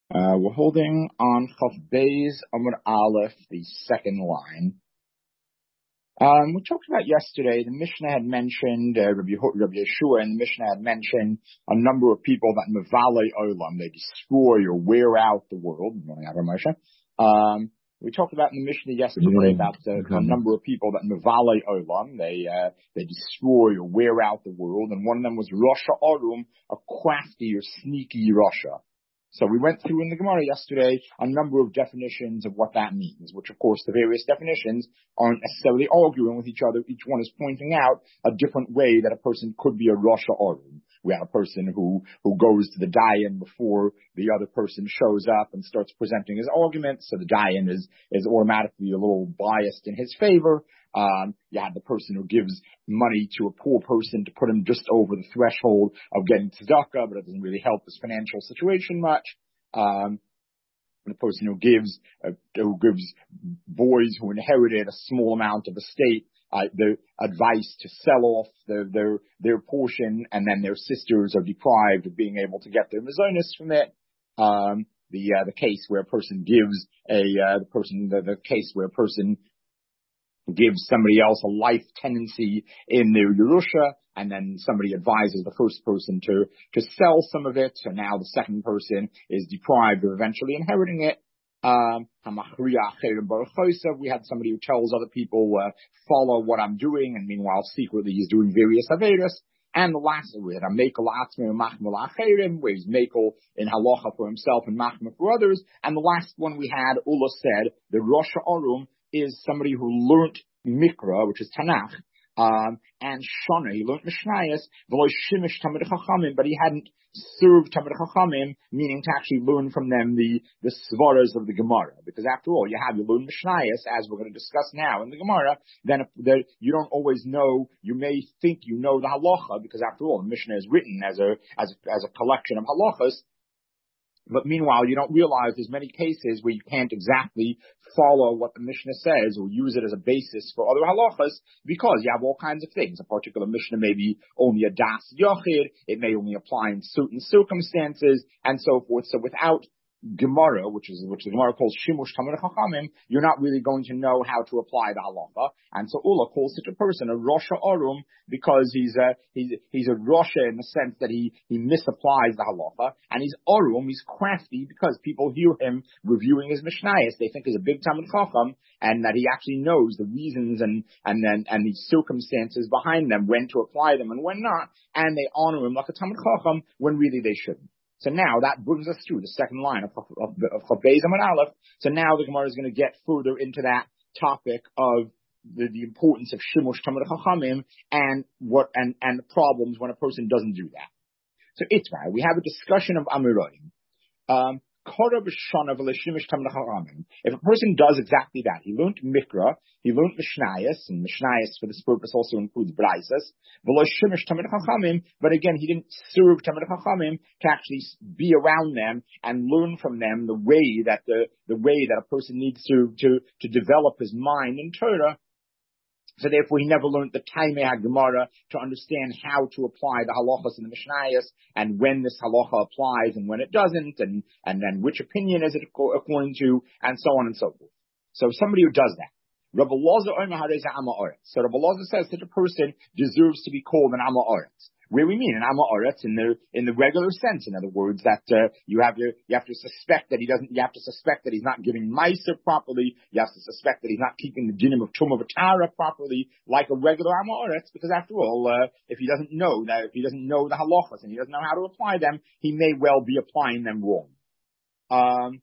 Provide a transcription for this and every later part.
We're holding on Chaf Beis Amud Aleph, the second line. We talked about yesterday, the Mishnah had mentioned, Rabbi Yeshua and the Mishnah had mentioned a number of people that Mevale Olam, they destroy or wear out the world. We talked about in the Mishnah yesterday about a number of people that Mevale Olam, they destroy or wear out the world, and one of them was Rasha Arum, a crafty or sneaky Rasha. So we went through in the Gemara yesterday a number of definitions of what that means, which of course the various definitions aren't necessarily arguing with each other. Each one is pointing out a different way that a person could be a Rasha Arum. We have a person who goes to the Dayan before the other person shows up and starts presenting his argument, so the Dayan is automatically a little biased in his favor. You have the person who gives money to a poor person to put him just over the threshold of getting tzedakah, but it doesn't really help his financial situation much. The person who gives boys who inherited a small amount of estate the advice to sell off their portion, and then their sisters are deprived of being able to get their mazonos from it. The case where a person gives the case where a person gives somebody else a life tenancy in their Yerusha, and then somebody advises the first person to sell some of it, and now the second person is deprived of eventually inheriting it. We had somebody who tells other people, follow what I'm doing, and meanwhile secretly he's doing various averos. And the last, we had a mekel atzmi and machmel acherim, where he's mekel in halacha for himself and machmel for others. And the last one we had, Ula said, the Rasha Arum is somebody who learnt Mikra, which is Tanakh, and Shana, he learnt Mishnayos, v'lo shimish Talmidei Chachamim, but he hadn't served Talmidei Chachamim, meaning to actually learn from them the svaras of the Gemara. Because after all, you learn Mishnayos, as we're going to discuss now in the Gemara, then you don't always know, you may think you know the halacha, because after all, the Mishnah is written as a collection of halachas. But meanwhile, you don't realize there's many cases where you can't exactly follow what the Mishnah says or use it as a basis for other halachas, because you have all kinds of things. A particular Mishnah may be only a das yochid, it may only apply in certain circumstances, and so forth. So without Gemara, which the Gemara calls Shimush Talmidei Chachamim, you're not really going to know how to apply the halacha. And so Ula calls such a person a Rasha Arum, because he's a Rasha in the sense that he misapplies the halacha, and he's Arum, he's crafty, because people hear him reviewing his Mishnayos, they think he's a big Talmid Chacham, and that he actually knows the reasons and the circumstances behind them, when to apply them and when not, and they honor him like a Talmid Chacham when really they shouldn't. So now that brings us to the second line of Chaf Beis Amud Aleph. So now the Gemara is going to get further into that topic of the importance of Shimush Talmidei Chachamim and the problems when a person doesn't do that. So Itmar, we have a discussion of Amiroim. If a person does exactly that, he learned Mikra, he learned Mishnayos, and Mishnayos for this purpose also includes Braisas, but again, he didn't serve Talmidei Chachamim to actually be around them and learn from them the way that a person needs to develop his mind in Torah. So therefore, he never learned the Taimei HaGemara to understand how to apply the halachas in the Mishnayos, and when this halacha applies and when it doesn't, and then which opinion is it according to, and so on and so forth. So somebody who does that. Rabbi Elazar So Rabbi Elazar says that a person deserves to be called an Amma Oretz. Where we mean an Amma Oretz in the regular sense, in other words, that you have to suspect that you have to suspect that he's not giving Meiser properly, you have to suspect that he's not keeping the dinim of Tumah V'Tara properly, like a regular Amma Oretz, because after all, if he doesn't know the halachas and he doesn't know how to apply them, he may well be applying them wrong.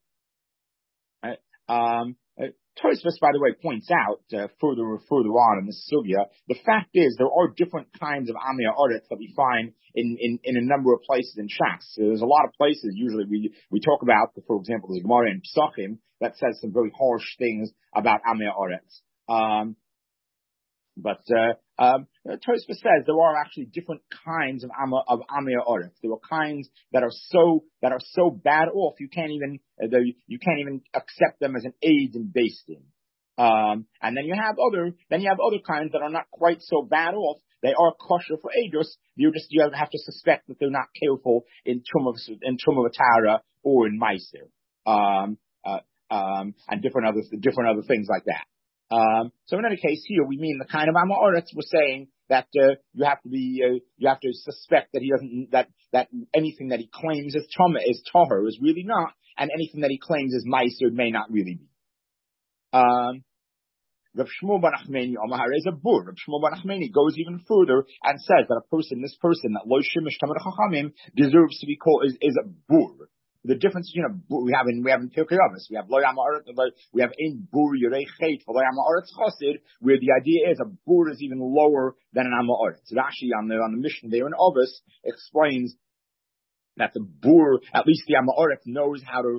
Tosfos, by the way, points out further on in this sugya, the fact is there are different kinds of Amei Ha'aretz that we find in a number of places in Shas. So there's a lot of places usually we talk about, for example, the Gemara in Pesachim that says some very harsh things about Amei Ha'aretz. But Tosfos says there are actually different kinds of Amei Ha'aretz. There are kinds that are so bad off you can't even accept them as an aid in Beis Din. And then you have other kinds that are not quite so bad off. They are kosher for Eidos. You have to suspect that they're not careful in Tumah V'Tara or in Meiser. and different other things like that. So in any case, here we mean the kind of Amoritz. We're saying that you have to suspect that he doesn't, that anything that he claims is tahor is really not, and anything that he claims is meiser may not really be. Rav Shmuel bar Nachmani Omar is a bur. Rav Shmuel bar Nachmani goes even further and says that this person that lo shimish tamid chachamim deserves to be called is a bur. The difference, we have in Pirkei Avos, we have lo yamaret, we have in bur yirei chet lo yamaret chosid, where the idea is a bur is even lower than an amaret. So Rashi on the mission there in Avos explains that the bur, at least the amaret, knows how to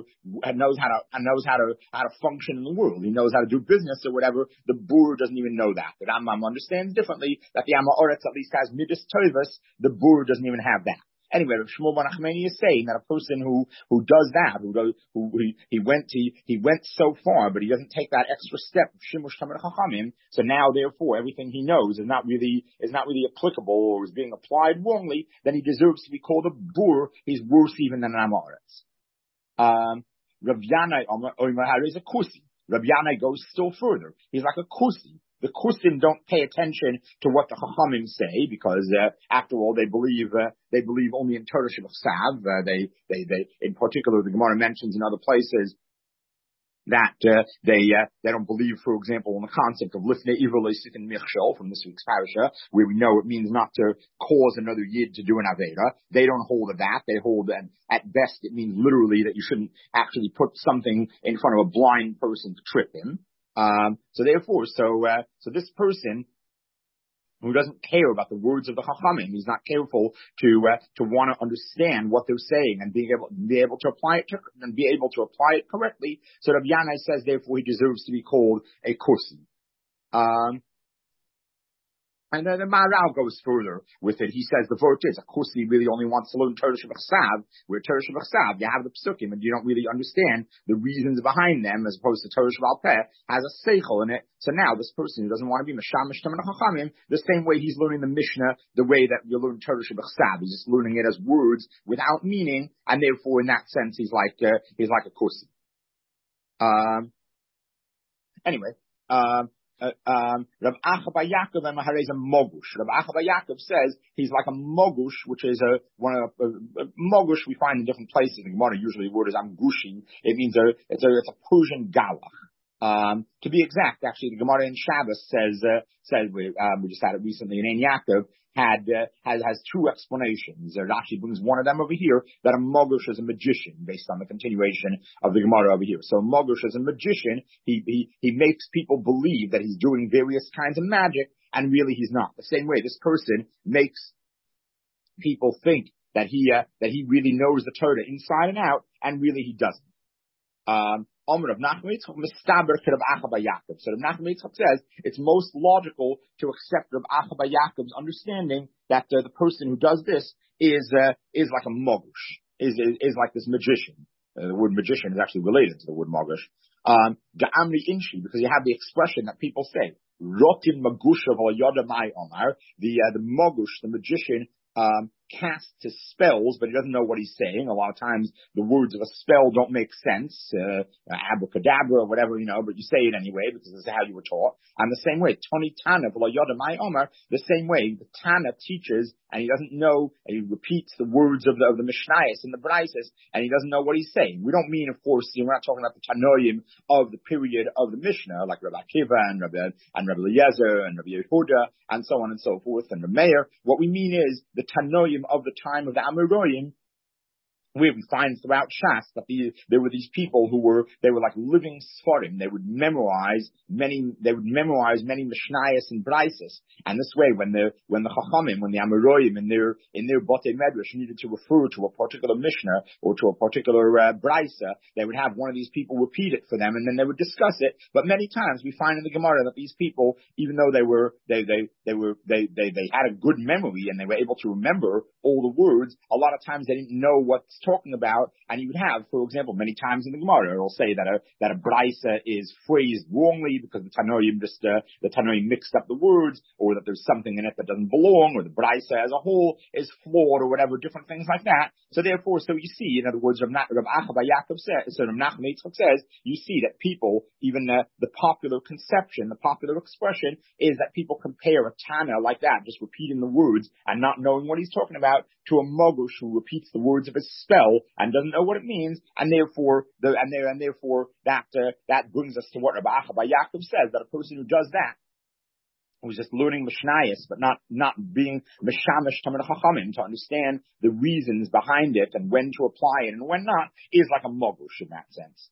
function in the world. He knows how to do business or whatever. The bur doesn't even know that. The Rambam understands differently that the amaret at least has midas tovus. The bur doesn't even have that. Anyway, Rav Shmuel bar Nachmani is saying that a person who does that, he went so far, but he doesn't take that extra step of shimush tamid chachamim. So now, therefore, everything he knows is not really applicable or is being applied wrongly. Then he deserves to be called a bur. He's worse even than an amaretz. Rav Yanai Omer is a kusi. Rav Yanai goes still further. He's like a kusi. The kusim don't pay attention to what the chachamim say because, after all, they believe only in Torah Shebachsav. They in particular, the Gemara mentions in other places that they don't believe, for example, in the concept of lifnei iver le'sitin michshel from this week's parasha, where we know it means not to cause another yid to do an avera. They don't hold of that. They hold that at best it means literally that you shouldn't actually put something in front of a blind person to trip him. So this person who doesn't care about the words of the Chachamim, he's not careful to want to understand what they're saying and be able to apply it correctly. So Rav Yanai says, therefore, he deserves to be called a kursi. And then the Maharal goes further with it. He says the vort is a kursi really only wants to learn Torah Shebachsav, where Torah Shebachsav, you have the psukim and you don't really understand the reasons behind them, as opposed to Torah Shebal Peh has a seichel in it. So now this person who doesn't want to be Meshamish Tamid Chachamim, the same way he's learning the Mishnah, the way that you learn Torah Shebachsav, he's just learning it as words without meaning, and therefore in that sense he's like a kursi. Anyway. Rav Acha bar Yaakov and Maharei is a mogush. Rav Acha bar Yaakov says he's like a mogush, which is mogush we find in different places. In Gemara, usually the word is amgushi. It means it's a Persian galach. To be exact, actually, the Gemara in Shabbos says we just had it recently in Ein Yaakov. Has two explanations. Rashi brings one of them over here, that a mogush is a magician, based on the continuation of the Gemara over here. So a mogush is a magician. He makes people believe that he's doing various kinds of magic, and really he's not. The same way this person makes people think that he really knows the Torah inside and out, and really he doesn't. Omer of Nachman Yitzchak mistaber to Rav Acha bar Yaakov. So Rav Nachman Yitzchak says it's most logical to accept Rav Acha bar Yaakov's understanding that the person who does this is like a mogush, is like this magician. The word magician is actually related to the word mogush. Ga'amri inshi, because you have the expression that people say, rotin magusha v'yoda mai omar. The mogush, the magician, casts his spells, but he doesn't know what he's saying. A lot of times the words of a spell don't make sense, abracadabra or whatever, but you say it anyway because this is how you were taught. And the same way, Toni Tana v'lo yoda mai omar, the same way the Tana teaches and he doesn't know, and he repeats the words of the Mishnayos and the Braisos, and he doesn't know what he's saying. We don't mean, of course, we're not talking about the Tanoim of the period of the Mishnah, like Rabbi Akiva and Rabbi Eliezer and Rabbi Yehuda and so on and so forth, and the Meir. What we mean is the Tanoim of the time of the Amoraim, where we find throughout Shas that there were these people they were like living Sfarim. They would memorize many Mishnayos and Braisos. And this way, when the Chachamim, when the Amoraim in their Botei Medrash needed to refer to a particular Mishnah or to a particular Braisa, they would have one of these people repeat it for them, and then they would discuss it. But many times we find in the Gemara that these people, even though they had a good memory and they were able to remember all the words, a lot of times they didn't know what talking about, and you would have, for example, many times in the Gemara, it'll say that a brisa is phrased wrongly because the Tanoim mixed up the words, or that there's something in it that doesn't belong, or the brisa as a whole is flawed, or whatever, different things like that. So therefore, so you see, in other words, Rav Acha bar Yaakov says, so Rav Nachman Yitzchak says, you see that people, even the popular conception, the popular expression is that people compare a Tana like that, just repeating the words and not knowing what he's talking about, to a Mogush who repeats the words of a spell and doesn't know what it means, and therefore that brings us to what Rav Acha bar Yaakov says, that a person who does that, who's just learning Mishnayos, but not being Mishamish Tamid Chachamim to understand the reasons behind it and when to apply it and when not, is like a Mogush in that sense.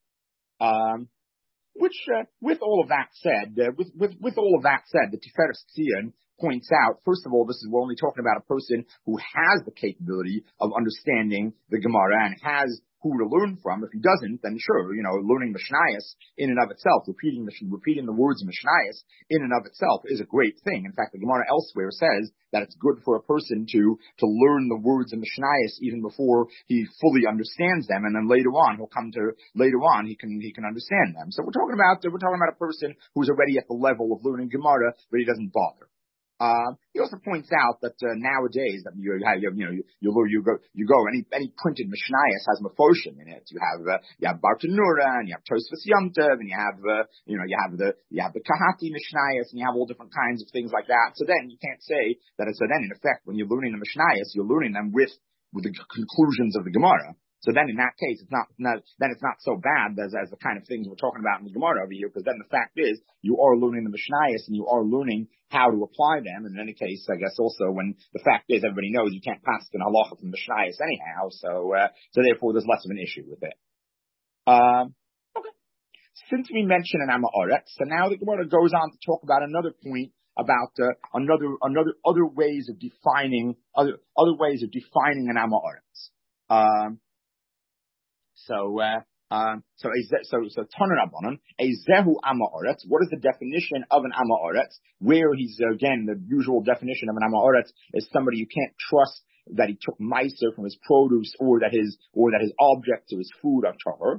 With all of that said, the Tiferes Tzion points out, first of all, we're only talking about a person who has the capability of understanding the Gemara and has who to learn from. If he doesn't, then sure, learning Mishnayos in and of itself, repeating the words of Mishnayos in and of itself is a great thing. In fact, the Gemara elsewhere says that it's good for a person to learn the words of Mishnayos even before he fully understands them, and then later on he can understand them. So we're talking about a person who's already at the level of learning Gemara, but he doesn't bother. He also points out that nowadays that you go any printed Mishnayos has Mefoshim in it. You have Bartanura, and you have Tosfos Yom Tov, and you have the Kahati Mishnayos, and you have all different kinds of things like that. So then you can't say that. So then in effect, when you're learning the Mishnayos, you're learning them with the conclusions of the Gemara. So then in that case, it's not so bad as the kind of things we're talking about in the Gemara over here, because then the fact is, you are learning the Mishnayos and you are learning how to apply them. And in any case, I guess also when the fact is, everybody knows you can't pass an halacha from the Mishnayos anyhow, so therefore there's less of an issue with it. Okay. Since we mentioned an Amoretz, so now the Gemara goes on to talk about another point about other ways of defining an Amoretz. So Tanan Rabbanan, Ezehu Amoretz. What is the definition of an Amoretz? Where he's, again, the usual definition of an Amoretz is somebody you can't trust that he took meiser from his produce, or that his objects or his food are tahor.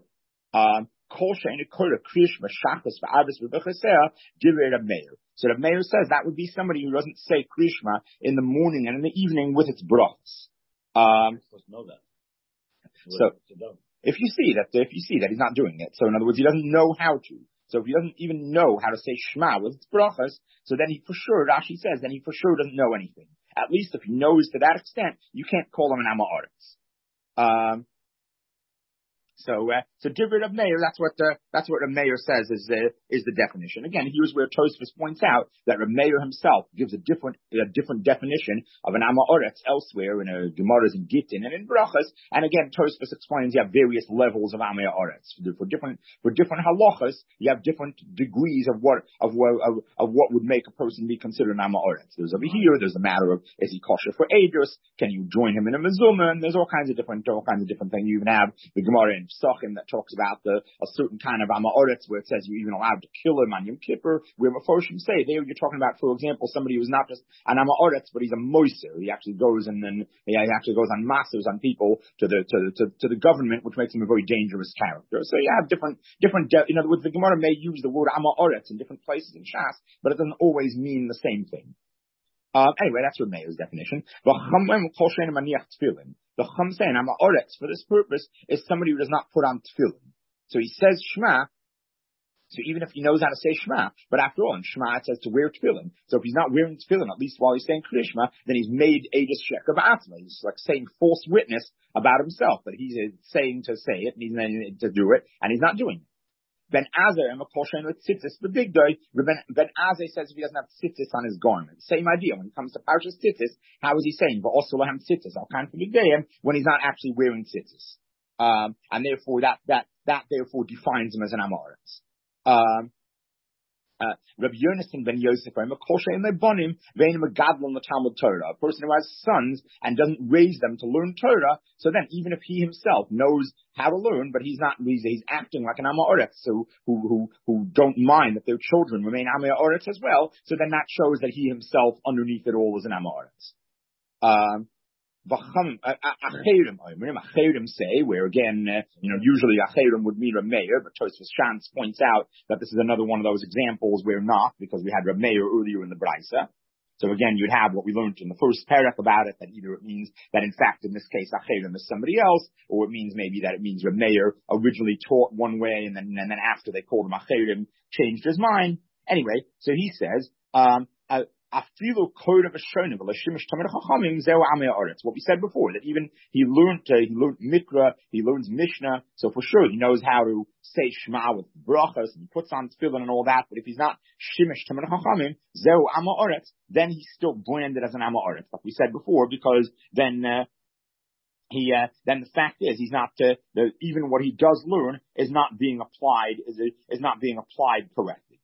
So the mayor says that would be somebody who doesn't say Krishma in the morning and in the evening with its brachos. You're supposed to know that. So if you see that he's not doing it, so in other words, he doesn't know how to. So if he doesn't even know how to say Shema with its brachos, so then he for sure, Rashi says, then he for sure doesn't know anything. At least if he knows to that extent, you can't call him an Amoretz. So Divrei Rav Meir, that's what Rav Meir says is the definition. Again, here's where Tosfos points out that Rav Meir himself gives a different definition of an Amoretz elsewhere in Gemaras in Gittin and in Brachas. And again, Tosfos explains you have various levels of Amoretz for different halachas. You have different degrees of what would make a person be considered an Amoretz. There's over here. There's a matter of, is he kosher for Eidos? Can you join him in a mezuzah? And there's all kinds of different things. You even have the Gemara in Psachim that talks about a certain kind of Amoretz where it says you're even allowed to kill him on Yom Kippur, where Mefoshim say there you're talking about, for example, somebody who's not just an Amoretz, but he's a moiser. He actually goes on massives on people to the government, which makes him a very dangerous character. So you have different. In other words, the Gemara may use the word Amoretz in different places in Shas, but it doesn't always mean the same thing. Anyway, that's Rav Meir's definition. The Chum saying Amoretz for this purpose is somebody who does not put on tefillin. So he says Shema. So even if he knows how to say Shema, but after all, in Shema it says to wear tefillin. So if he's not wearing tefillin, at least while he's saying Krishma, then he's made Eidos Sheker B'atzma. He's like saying false witness about himself, that he's saying to say it and he's saying to do it, and he's not doing it. Ben Azar and Makoshen with tzitzis, the big guy. Ben Azar says if he doesn't have tzitzis on his garment. Same idea. When it comes to Parshas tzitzis, how is he saying, but also lahem tzitzis, al kan for the day, when he's not actually wearing tzitzis? And therefore that therefore defines him as an Amoretz. Rabbi Yonasan ben Yosef, a person who has sons and doesn't raise them to learn Torah, so then even if he himself knows how to learn, but he's acting like an Amoretz, so who don't mind that their children remain Amoretz as well, so then that shows that he himself underneath it all is an Amoretz. Acherim say, where again, usually Acherim would mean Reb Meir, but Tosfos Shantz points out that this is another one of those examples where not, because we had Reb Meir earlier in the Braisa. So again, you'd have what we learned in the first parak about it, that either it means that in fact in this case Acherim is somebody else, or it means maybe that it means Reb Meir originally taught one way and then after they called him Acherim changed his mind. Anyway, so he says, what we said before, that even he learned Mikra, he learns Mishnah, so for sure he knows how to say Shema with brachas, and he puts on tefillin and all that, but if he's not Shimish Tamid Chachamim, Zeu Ama Oretz, then he's still branded as an Ama Oretz, like we said before, because then then the fact is he's not, even what he does learn is not being applied, is not being applied correctly.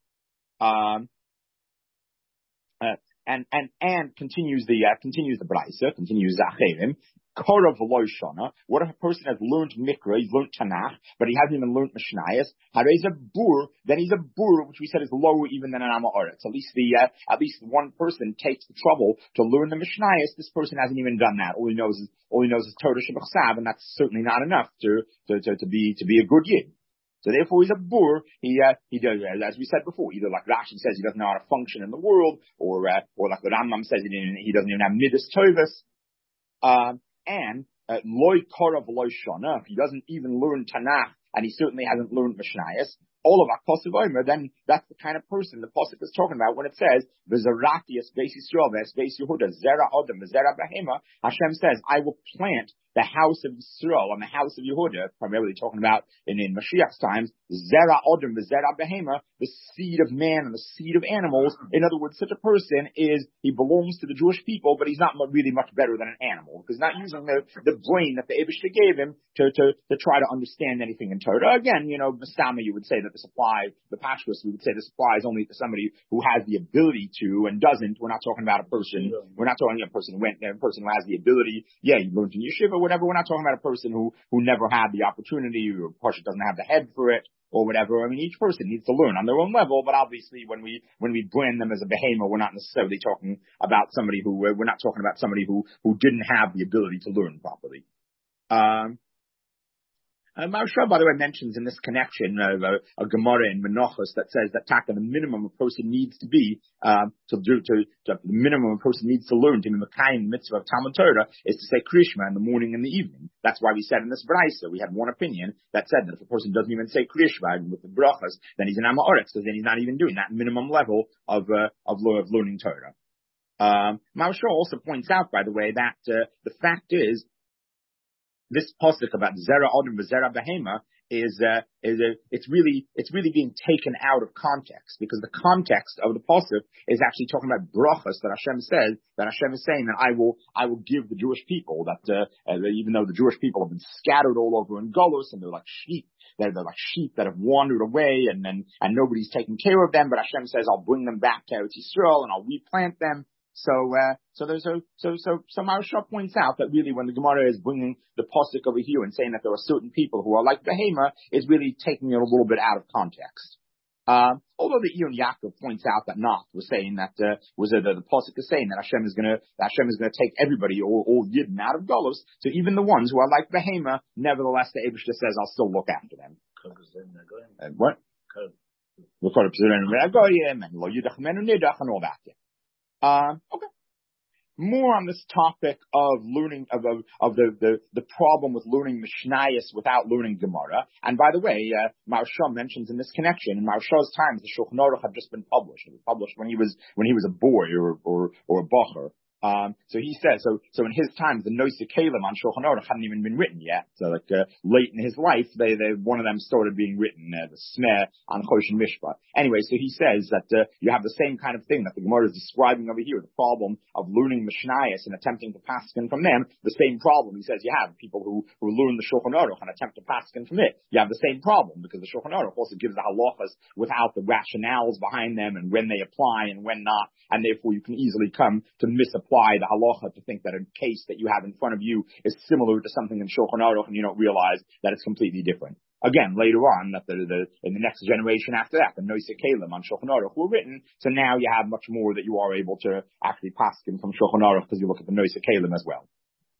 And continues the Braisa, continues Acherim. Korav v'lo shana. What if a person has learned Mikra, he's learned Tanakh, but he hasn't even learned Mishnayos? Harei a bur, then he's a bur, which we said is lower even than an Ama Oretz. At least one person takes the trouble to learn the Mishnayos. This person hasn't even done that. All he knows is Torah Shebachsav, and that's certainly not enough to be a good yid. So therefore he's a bur, he does, as we said before, either like Rashi says he doesn't know how to function in the world, or like the Rambam says he doesn't even have midas tovus. And loy korav loy shana, if he doesn't even learn Tanakh, and he certainly hasn't learned Mishnayos, all of Akosiv Omer, then that's the kind of person the Pasuk is talking about when it says, V'zaratias Beis Yisrael, Beis Yehuda, Zera Adam, Zera Behema. Hashem says, I will plant the house of Yisrael and the house of Yehuda, primarily talking about in Mashiach's times, Zera Adam, Zera Behema, the seed of man and the seed of animals. In other words, such a person he belongs to the Jewish people, but he's not really much better than an animal, because he's not using the brain that the Eibishter gave him to try to understand anything in Torah. Again, Masama, you would say that this applies, the Pashtus, we would say this applies only to somebody who has the ability to and doesn't. We're not talking about a person, we're not talking about a person who has the ability, he learned in yeshiva, whatever. We're not talking about a person who never had the opportunity, or Pasha doesn't have the head for it, or whatever. I mean, each person needs to learn on their own level, but obviously when we brand them as a behemoth, we're not necessarily talking about somebody who didn't have the ability to learn properly. Maharsha, by the way, mentions in this connection a Gemara in Menachos that says that the minimum a person needs to be the minimum a person needs to learn to be Mekayim mitzvah of Talmud Torah is to say Krishma in the morning and the evening. That's why we said in this Braisa we had one opinion that said that if a person doesn't even say Krishma with the brachas, then he's an Ama Oretz, because then he's not even doing that minimum level of learning Torah. Maharsha also points out, by the way, that the fact is, this pasuk about Zera Adam v'Zera Behema it's really being taken out of context, because the context of the pasuk is actually talking about brachas that Hashem says, that Hashem is saying that I will give the Jewish people, that even though the Jewish people have been scattered all over in Golus and they're like sheep that have wandered away and nobody's taking care of them, but Hashem says I'll bring them back to Eretz Yisrael and I'll replant them. So Maharsha points out that really when the Gemara is bringing the pasuk over here and saying that there are certain people who are like Behema, is really taking it a little bit out of context. Although the Iyun Yaakov points out that Nath was saying that the pasuk is saying that Hashem is gonna take everybody, all Yidden out of Golus, so even the ones who are like Behema, nevertheless the Eibishter says I'll still look after them. What? And all that. Okay. More on this topic of learning of the problem with learning Mishnayos without learning Gemara. And by the way, Maharsha mentions in this connection, in Maharsha's times, the Shulchan Aruch had just been published. It was published when he was a boy or a bacher. So he says, so in his times, the Noisei Kalim on Shulchan Aruch hadn't even been written yet. So late in his life, one of them started being written, the Smeh on Choshen Mishpat. Anyway, so he says that, you have the same kind of thing that the Gemara is describing over here, the problem of learning Mishnayos and attempting to paskin from them. The same problem, he says, you have people who learn the Shulchan Aruch and attempt to paskin from it. You have the same problem, because the Shulchan Aruch also gives the halachas without the rationales behind them and when they apply and when not, and therefore you can easily come to misapply the halacha to think that a case that you have in front of you is similar to something in Shulchan Aruch and you don't realize that it's completely different. Again, later on, that in the next generation after that, the Noisei Kalim on Shulchan Aruch were written, so now you have much more that you are able to actually paskin from Shulchan Aruch because you look at the Noisei Kalim as well.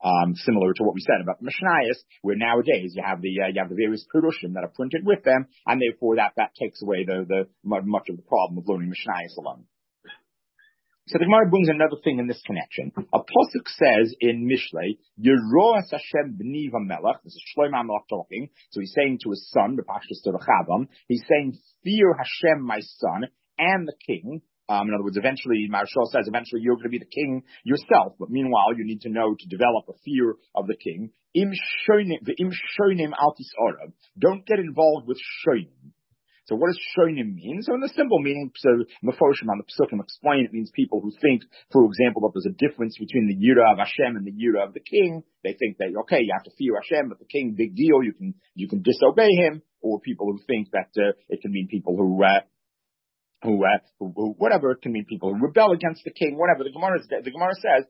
Similar to what we said about the Mishnayos, where nowadays you have the various Perushim that are printed with them, and therefore that takes away the much of the problem of learning Mishnayos alone. So the Gemara brings another thing in this connection. A pasuk says in Mishlei, Yeroas Hashem b'ni v'melech. This is Shlomo HaMelech talking. So he's saying to his son, the Pashtus to Rechavam, he's saying, fear Hashem, my son, and the king. In other words, eventually, Maharshal says, eventually you're going to be the king yourself. But meanwhile, you need to know to develop a fear of the king. Im shonim al tis'arav. Don't get involved with shonim. So what does shonim mean? So in the simple meaning, so Mefoshim on the Pesukim explain it means people who think, for example, that there's a difference between the Yira of Hashem and the Yira of the king. They think that, okay, you have to fear Hashem, but the king, big deal, you can disobey him. Or people who think that it can mean people who whatever, it can mean people who rebel against the king, whatever. The Gemara says,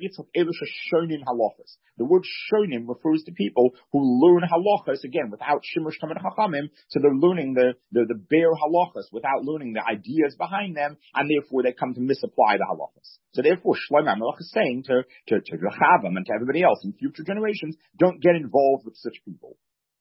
the word shonim refers to people who learn halachas, again, without shimush tamid chachamim, so they're learning the bare halachas without learning the ideas behind them, and therefore they come to misapply the halachas. So therefore, Shlomo HaMelech is saying to Rechavam and to everybody else in future generations, don't get involved with such people.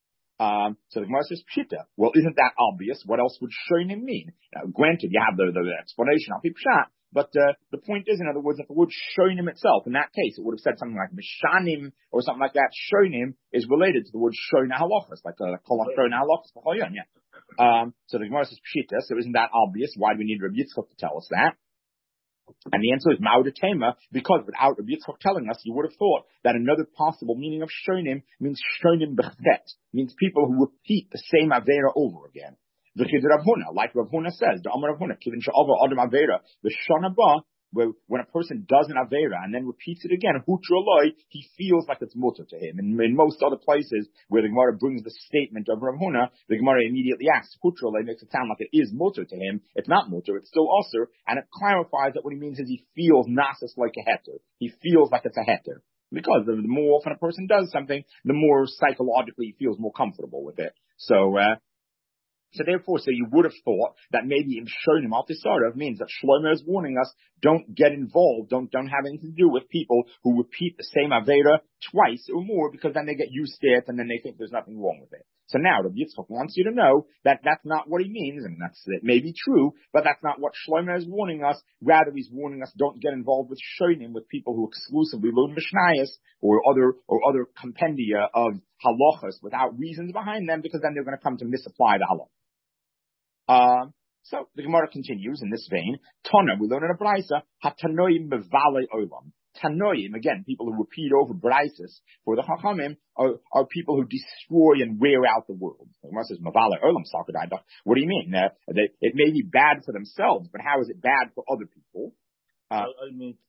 So the Gemara says, Pshita. Well, isn't that obvious? What else would shonim mean? Now, granted, you have the explanation of Pshat, but the point is, in other words, that the word shonim itself, in that case, it would have said something like mishanim or something like that. Shonim is related to the word shoina halachas, like kolon shoina halachas. Yeah. So the Gemara says, Pshita. So isn't that obvious? Why do we need Rabbi Yitzchak to tell us that? And the answer is Ma'udatema, because without Rabbi Yitzchak telling us, you would have thought that another possible meaning of shonim means shonim bechet, means people who repeat the same avera over again. The Chid Rav Huna, like Rav Huna says, the Amar Rav Huna, kivin she'avar adam avera, the shana ba, where when a person does an avera and then repeats it again, hutraloi, he feels like it's mutter to him. And in most other places where the Gemara brings the statement of Rav Huna, the Gemara immediately asks, hutraloi makes it sound like it is mutter to him. It's not mutter, it's still usher, and it clarifies that what he means is he feels nasis like a heter. He feels like it's a heter. Because the more often a person does something, the more psychologically he feels more comfortable with it. So therefore, you would have thought that maybe in shonim al tisarav means that Shlomo is warning us, don't get involved, don't have anything to do with people who repeat the same avera twice or more, because then they get used to it and then they think there's nothing wrong with it. So now Rabbi Yitzchak wants you to know that that's not what he means, and it may be true, but that's not what Shlomo is warning us. Rather, he's warning us, don't get involved with shonim, with people who exclusively learn Mishnayos or other compendia of halachas without reasons behind them, because then they're going to come to misapply the halach. So the Gemara continues in this vein. Tana, we learn in a brisa, hatanoim bevale olam. Tanoim, again, people who repeat over braises for the Chachamim are people who destroy and wear out the world. The Gemara says, Mavale olam sakadai. What do you mean? It may be bad for themselves, but how is it bad for other people? It means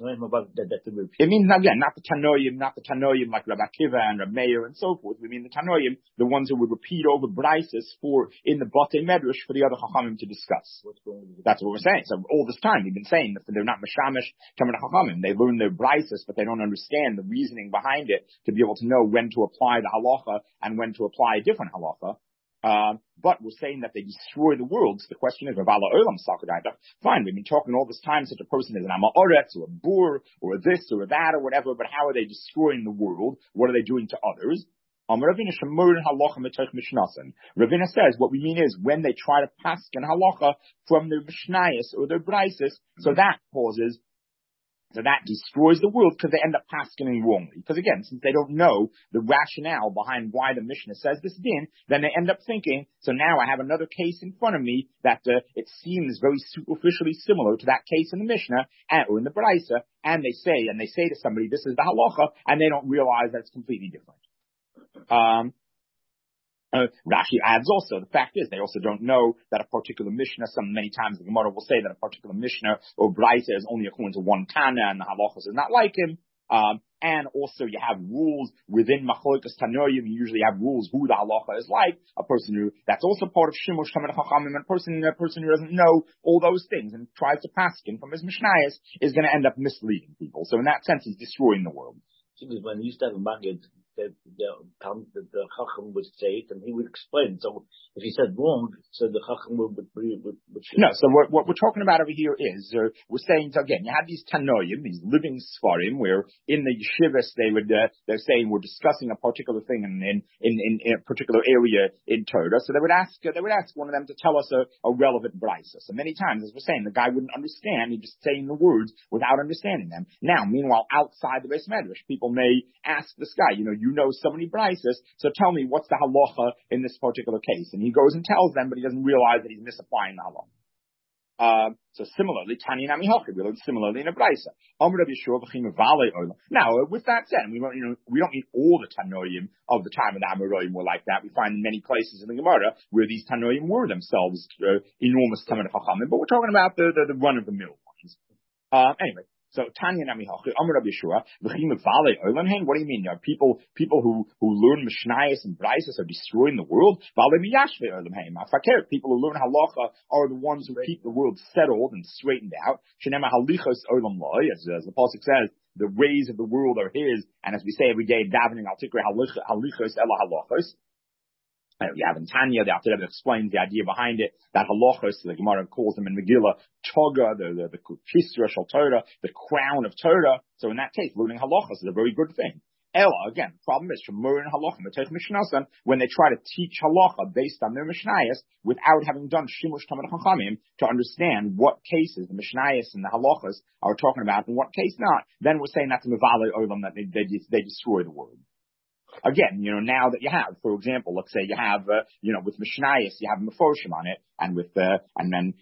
it means, again, not the Tanoim like Rabbi Akiva and Rabbi Meir and so forth. We mean the Tanoim, the ones who would repeat over braises in the Batei Medrash for the other Chachamim to discuss. That's what we're saying. So all this time we've been saying that they're not Meshamish Tamid Chachamim. They learn their braises, but they don't understand the reasoning behind it to be able to know when to apply the halacha and when to apply a different halacha. But we're saying that they destroy the world. So the question is, fine, we've been talking all this time, such a person is an Amaoretz or a Bur or this or that or whatever, but how are they destroying the world? What are they doing to others? Ravina says what we mean is when they try to paskin halacha from their Mishnayos or their Braises, so that destroys the world because they end up paskening wrongly. Because again, since they don't know the rationale behind why the Mishnah says this din, then they end up thinking, so now I have another case in front of me that it seems very superficially similar to that case in the Mishnah or in the Braisa, and they say to somebody, this is the halacha, and they don't realize that it's completely different. Rashi adds also, the fact is, they also don't know that a particular Mishnah, many times the Gemara will say that a particular Mishnah or Braisa is only according to one Tana and the halachas is not like him. And also you have rules within Machlokas Tanoim, you usually have rules who the halacha is like, that's also part of Shimush Tamid Chachamim, and a person who doesn't know all those things and tries to paskin from his Mishnayos is going to end up misleading people. So in that sense, he's destroying the world. When you used to have a Magid, the Chacham would say it, and he would explain. So if he said wrong, so the Chacham would no. So what we're talking about over here is we're saying, so again, you have these Tanoim, these living Sfarim, where in the yeshivas they're saying we're discussing a particular thing in a particular area in Torah. So they would ask one of them to tell us a relevant brisa. So many times, as we're saying, the guy wouldn't understand. He'd just saying the words without understanding them. Now, meanwhile, outside the Beis Medrash, people may ask this guy, you know so many brises, so tell me what's the halacha in this particular case. And he goes and tells them, but he doesn't realize that he's misapplying the halacha. So similarly, Tanya Nami Hochi, we learn similarly in a brisa. Now, with that said, we don't need all the Tanoim of the time of the Amoraim were like that. We find in many places in the Gemara where these Tanoim were themselves enormous Talmid Chachamim, but we're talking about the run of the mill ones. Anyway. So Tanya Nami Hochi, Amar Rabbi Yeshua, v'chim v'valei olam hein. What do you mean? People who learn Mishnayos and Brises are destroying the world. Valei miyashvei olam hein. Fakir, people who learn halacha are the ones who keep the world settled and straightened out. Shenema halichos olam loy, as the pasuk says, the ways of the world are his, and as we say every day, davening al tikra halichos ela halachos. You have in Tanya, the Alter Rebbe explains the idea behind it, that halachos, the Gemara calls them in Megillah, toga, the kisra shel Torah, the crown of Torah. So in that case, learning halachos is a very good thing. Ella, again, the problem is, from Murin halachim, when they try to teach halacha based on their Mishnayos, without having done shimush Talmid Chachamim, to understand what cases the Mishnayos and the halachas are talking about and what case not, then we're saying that's a mevalei olam, that they destroy the world. Again, now that you have, for example, let's say you have, with Mishnayos, you have Meforshim on it, and with Shulchan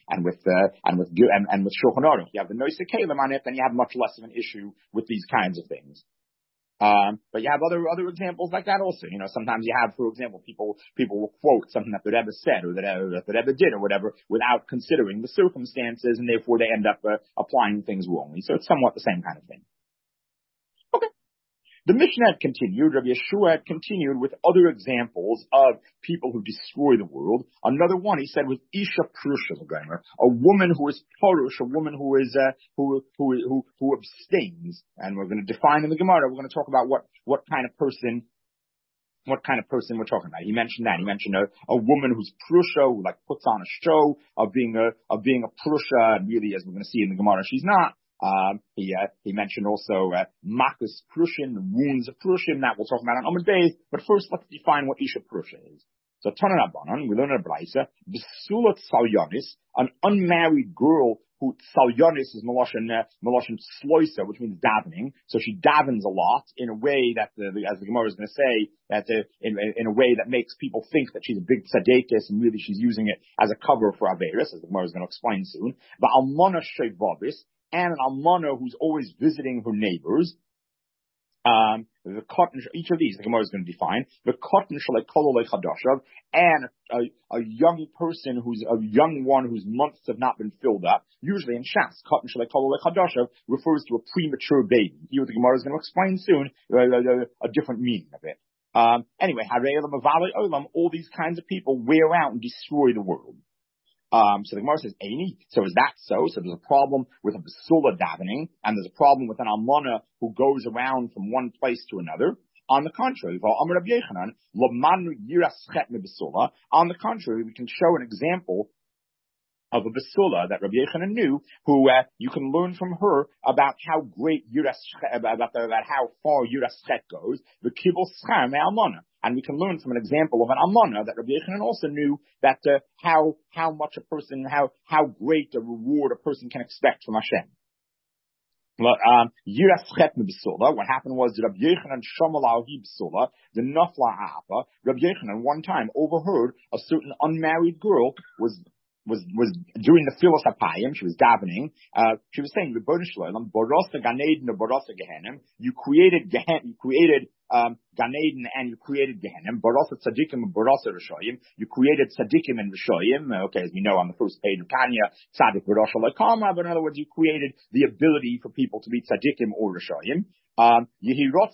Aruch, you have the Noisei Kalim on it, then you have much less of an issue with these kinds of things. But you have other examples like that also. Sometimes you have, for example, people will quote something that the Rebbe said or that the Rebbe did or whatever without considering the circumstances, and therefore they end up applying things wrongly. So it's somewhat the same kind of thing. The Mishnah had continued, Rabbi Yeshua had continued with other examples of people who destroy the world. Another one, he said, was Isha Prusha, a woman who is Porush, a woman who is, who abstains. And we're going to define in the Gemara, we're going to talk about what kind of person we're talking about. He mentioned that. He mentioned a woman who's Prusha, who puts on a show of being a Prusha, and really, as we're going to see in the Gemara, she's not. He mentioned also Makus Prushin, the wounds of Prushin, that we'll talk about on Amud Beis. But first, let's define what Isha Prusha is. So Tanan Rabbanan, we learn in a Braisa, B'sulat Salyonis, an unmarried girl who Salyonis is Meloshin Sloisa, which means davening. So she davens a lot in a way that, as the Gemara is going to say, that in a way that makes people think that she's a big tzaddikus, and really she's using it as a cover for Averis, as the Gemara is going to explain soon. Ba'almana Shevavis, and an almana who's always visiting her neighbors. Each of these, the Gemara is going to define. The cotton chadashav, and a young person who's a young one whose months have not been filled up. Usually in Shas, cotton chadashav refers to a premature baby. Here, the Gemara is going to explain soon a different meaning of it. Anyway, all these kinds of people wear out and destroy the world. So the Gemara says, Eini. So is that so? So there's a problem with a basula davening, and there's a problem with an almana who goes around from one place to another. On the contrary, on the contrary, we can show an example of a basula that Rabbi Yochanan knew, who you can learn from her about how great about how far Yiraschet goes. The kibul schar me'almana. And we can learn from an example of an almana that Rabbi Yochanan also knew that how much a person, how great a reward a person can expect from Hashem. Yiraschet me'basula. What happened was that Rabbi Yochanan shamal hi basula, the nafla apa. Rabbi Yochanan one time overheard a certain unmarried girl was doing the Filos HaPayim. She was davening. She was saying, Borasa Gan Eden, Borasa Gehenim. You created Gan Eden and you created Gehenim. Borasa Tzadikim and Borasa Rishoyim. You created Tzadikim and Rishoyim. Okay, as we know on the first page of Tanya, Tzadik Borasha Lekama. But in other words, you created the ability for people to be Tzadikim or Rishoyim. May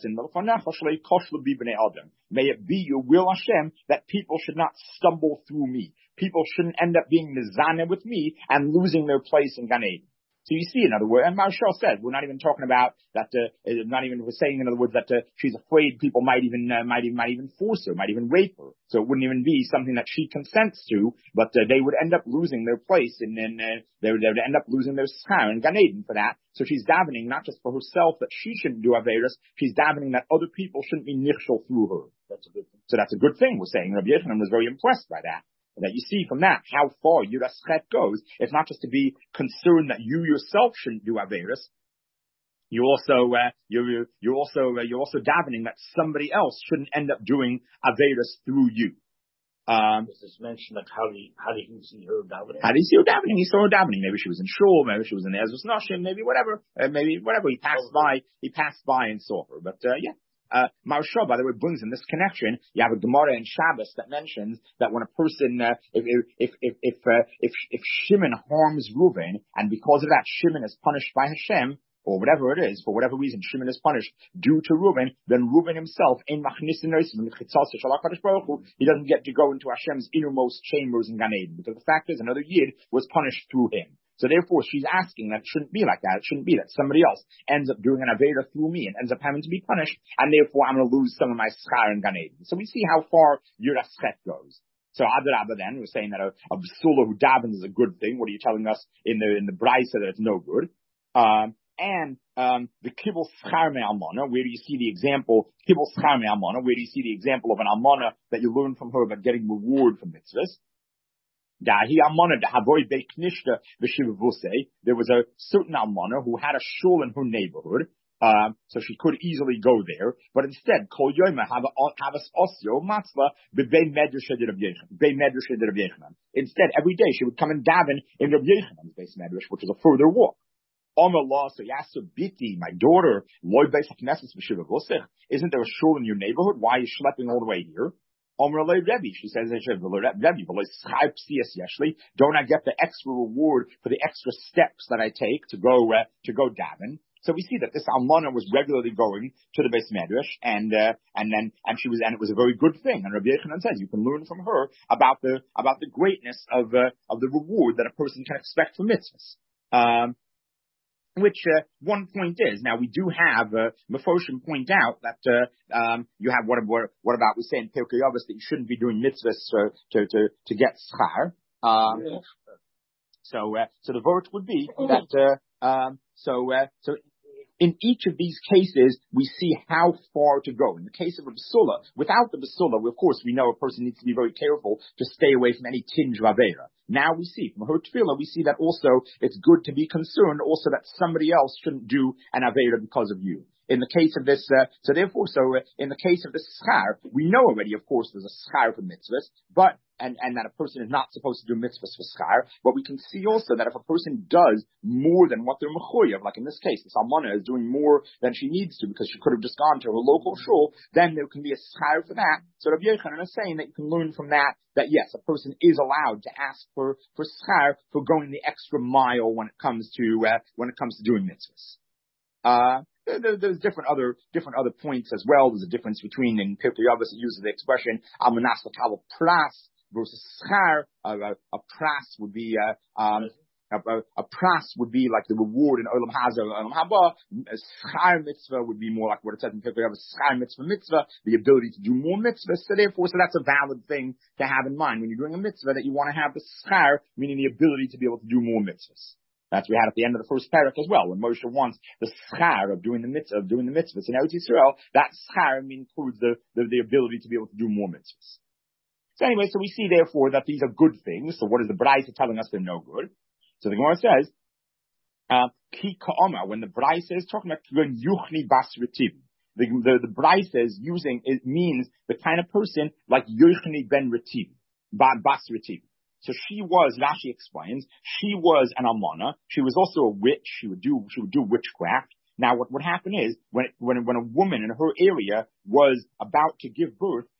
it be your will, Hashem, that people should not stumble through me. People shouldn't end up being mizaneh with me and losing their place in Gan Eden. So you see, in other words, and Marshall said, we're not even talking about that, we're saying, in other words, that she's afraid people might even force her, might even rape her. So it wouldn't even be something that she consents to, but they would end up losing their place, and then they would end up losing their schar in Gan Eden for that. So she's davening not just for herself that she shouldn't do Averis, she's davening that other people shouldn't be nichshel through her. That's a good thing. So that's a good thing, we're saying. Rabbi Yochanan was very impressed by that. That you see from that how far Yiraschet goes. It's not just to be concerned that you yourself shouldn't do Averis. You're also davening that somebody else shouldn't end up doing Averis through you. This is mentioned, like how did he see her davening? How did he see her davening? He saw her davening. Maybe she was in shul, maybe she was in Ezras Nashim, maybe whatever. He passed by and saw her. But yeah. Maharsha, by the way, brings in this connection. You have a Gemara in Shabbos that mentions that when a person, if Shimon harms Reuven, and because of that Shimon is punished by Hashem, or whatever it is, for whatever reason Shimon is punished due to Reuven, then Reuven himself, he doesn't get to go into Hashem's innermost chambers in Gan Eden, because the fact is another Yid was punished through him. So therefore, she's asking that it shouldn't be like that. It shouldn't be that somebody else ends up doing an Aveda through me and ends up having to be punished, and therefore I'm going to lose some of my schar in Gan Eden. So we see how far Yiraschet goes. So Adarabba then, we're saying that a B'sula who davens is a good thing. What are you telling us in the Braisa that it's no good? And the Kibbul Schar Me'almana, where do you see the example, Kibbul Schar Me'almana, where do you see the example of an Almana that you learn from her about getting reward for mitzvahs? There was a certain almana who had a shul in her neighborhood, so she could easily go there. But instead, instead, every day she would come and daven in Rabbi Yochanan's base medrash, which was a further walk. So Yasubiti, my daughter, isn't there a shul in your neighborhood? Why are you schlepping all the way here? She says, don't I get the extra reward for the extra steps that I take to go daven? So we see that this almana was regularly going to the Beis Medrash, and it was a very good thing. And Rabbi Yochanan says you can learn from her about the greatness of the reward that a person can expect from mitzvahs. Which one point is, now we do have Mefoshim point out that you have what about we say in Pirkei Avos that you shouldn't be doing mitzvahs to get schar. So the verdict would be that so in each of these cases, we see how far to go. In the case of a B'sula, without the B'sula, of course, we know a person needs to be very careful to stay away from any tinge of Avera. Now we see, from her tefillah, we see that also it's good to be concerned also that somebody else shouldn't do an Avera because of you. In the case of this, in the case of the schar, we know already, of course, there's a schar for mitzvahs, but, and that a person is not supposed to do mitzvahs for schar, but we can see also that if a person does more than what they're mechuyev, like in this case, this almana is doing more than she needs to because she could have just gone to her local shul, then there can be a schar for that. So Rabbi Yochanan is saying that you can learn from that yes, a person is allowed to ask for schar for going the extra mile when it comes to doing mitzvahs. There's different other points as well. There's a difference between, in Pirkei Avos it uses the expression almanas l'kabel pras versus schar. A pras would be a pras would be like the reward in Olam Hazeh or Olam Haba. A schar mitzvah would be more like what it says in Pirkei Avos, schar mitzvah, the ability to do more mitzvahs. So that's a valid thing to have in mind when you're doing a mitzvah, that you want to have the schar, meaning the ability to be able to do more mitzvahs. That's we had at the end of the first parak as well, when Moshe wants the schar of doing the mitzvahs in Eretz Yisrael. That schar includes the ability to be able to do more mitzvahs. So anyway, so we see therefore that these are good things. So what is the Braisa telling us they're no good? So the Gemara says, Ki ka'oma, when the Braisa is talking about yuchni bas retiv, the Braisa is using, it means the kind of person like Yochni ben retiv, bas retiv. So she was, Rashi explains, she was an almana. She was also a witch. She would do witchcraft. Now what would happen is, when a woman in her area was about to give birth,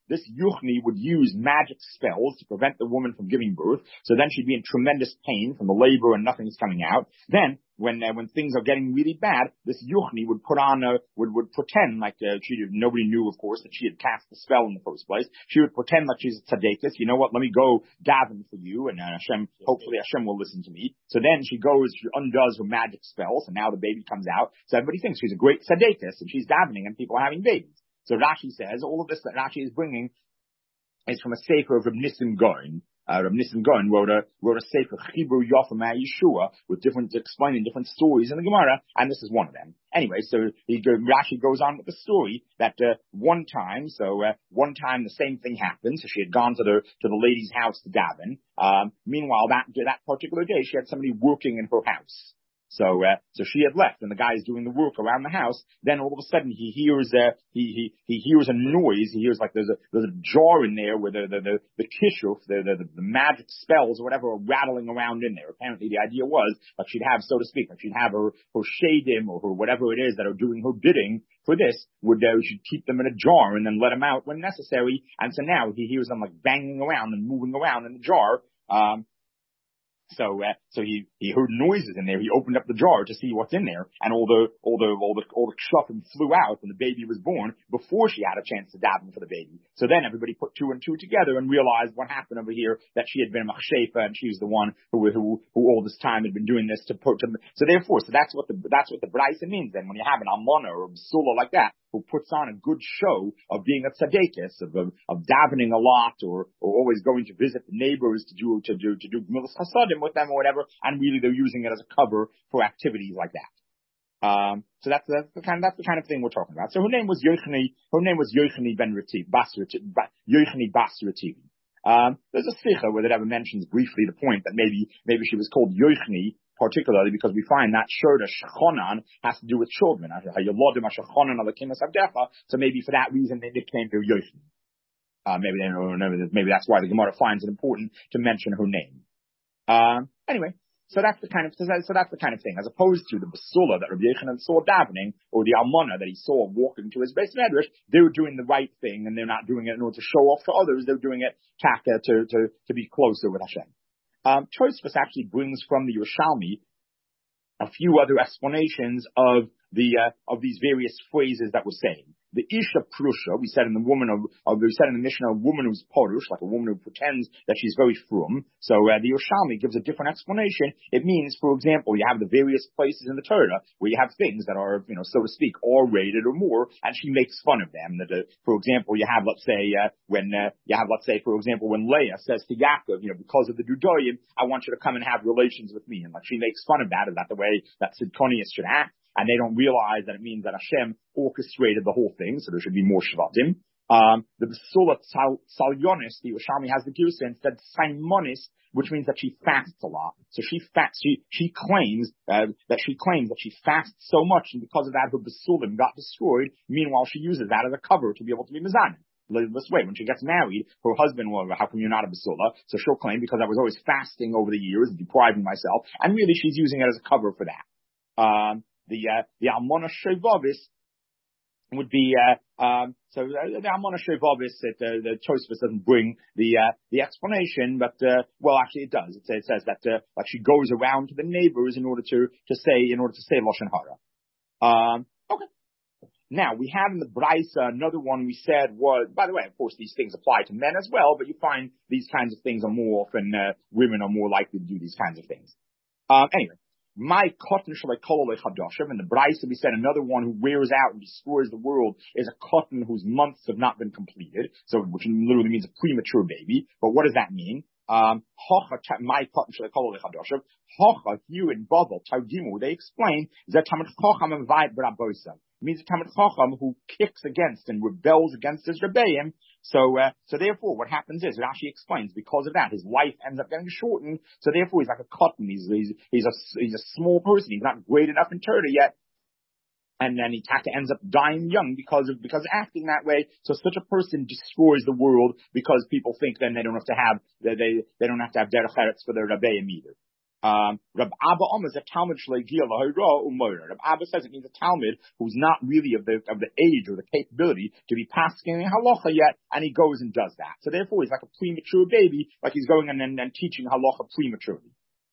this Yuchni would use magic spells to prevent the woman from giving birth. So then she'd be in tremendous pain from the labor and nothing's coming out. Then, when things are getting really bad, this Yuchni would put on would pretend like nobody knew, of course, that she had cast the spell in the first place. She would pretend like she's a tzaddikus. You know what? Let me go daven for you, and hopefully Hashem will listen to me. So then she undoes her magic spells, and now the baby comes out. So everybody thinks she's a great tzaddikus, and she's davening, and people are having babies. So Rashi says all of this that Rashi is bringing is from a sefer of Reb Nissim Gaon. Reb Nissim Gaon wrote a sefer Chibur Yofa Yeshua with explaining different stories in the Gemara, and this is one of them. Anyway, so Rashi goes on with the story that one time the same thing happened. So she had gone to the lady's house to daven. Meanwhile, that particular day, she had somebody working in her house. So she had left, and the guy is doing the work around the house. Then all of a sudden, he hears a noise. He hears like there's a jar in there where the kishuf, the magic spells or whatever are rattling around in there. Apparently, the idea was like she'd have, so to speak, like she'd have her shadim or her whatever it is that are doing her bidding for this. She'd keep them in a jar and then let them out when necessary. And so now he hears them like banging around and moving around in the jar. So he heard noises in there. He opened up the jar to see what's in there, and all the kshufim flew out when the baby was born before she had a chance to daven for the baby. So then everybody put two and two together and realized what happened over here, that she had been a machshefa and she's the one who all this time had been doing this to put. So that's what the Braisa means. Then when you have an almana or a basula like that, who puts on a good show of being a tzaddikus, of davening a lot, or always going to visit the neighbors to do gemilas chasadim with them or whatever, and really they're using it as a cover for activities like that. So that's the kind of thing we're talking about. So her name was Yochni ben Rativ, Yochni bas Rativ. There's a sikha where the Rebbe mentions briefly the point that maybe she was called Yochni, particularly because we find that Shorda Shechonan has to do with children. So maybe for that reason they nicknamed her Yochni. Maybe that's why the Gemara finds it important to mention her name. Anyway, so that's the kind of thing, as opposed to the basula that Rabbi Yochanan saw davening, or the almana that he saw walking to his base medrash. They were doing the right thing, and they're not doing it in order to show off to others. They're doing it to be closer with Hashem. Tosfos actually brings from the Yerushalmi a few other explanations of these various phrases that we're saying. The Isha Prusha, we said in the Mishnah, a woman who's Porush, like a woman who pretends that she's very frum. So the Yerushalmi gives a different explanation. It means, for example, you have the various places in the Torah where you have things that are, so to speak, R-rated or more, and she makes fun of them. For example, you have, let's say, when Leah says to Yaakov, because of the Dudoyim, I want you to come and have relations with me. And like she makes fun of that. Is that the way that Sidkonius should act? And they don't realize that it means that Hashem orchestrated the whole thing, so there should be more Shvatim. The Basula Salyonis, the Yerushalmi has the Girsa instead Simonis, which means that she fasts a lot. So she claims that she fasts so much, and because of that her Basulim got destroyed. Meanwhile, she uses that as a cover to be able to be Mizanim. This way, when she gets married, her husband will, how come you're not a basula? So she'll claim, because I was always fasting over the years and depriving myself, and really she's using it as a cover for that. The Almana Shevavis would be, so the Almana Shevavis, the Tosfos doesn't bring the explanation, but, well, actually it does. It says that, like she goes around to the neighbors in order to say Lashon Hara. Okay. Now, we have in the Braisa another one we said was, by the way, of course, these things apply to men as well, but you find these kinds of things are more often, women are more likely to do these kinds of things. Anyway. My cotton shall I call a chadashim, and the Braisa we said another one who wears out and destroys the world is a cotton whose months have not been completed, so which literally means a premature baby. But what does that mean? My cotton shall I call a chadashim. Hocha here in Bavel Taudimu they explain that Talmid Chacham and Vayit B'Rabbosa means a Talmid Chacham who kicks against and rebels against his Rebbeim. So therefore, what happens is, Rashi explains, because of that, his life ends up getting shortened. So therefore, he's like a cotton. He's a small person. He's not great enough in Torah yet. And then he ends up dying young because acting that way. So such a person destroys the world because people think then they don't have to have derech eretz for their Rebbeim either. Rab Abba Omer is a Talmud Shleigia Lahira Umoira. Rab Abba says it means a Talmud who's not really of the age or the capability to be pasking halacha yet, and he goes and does that. So therefore, he's like a premature baby, like he's going and teaching halacha prematurely.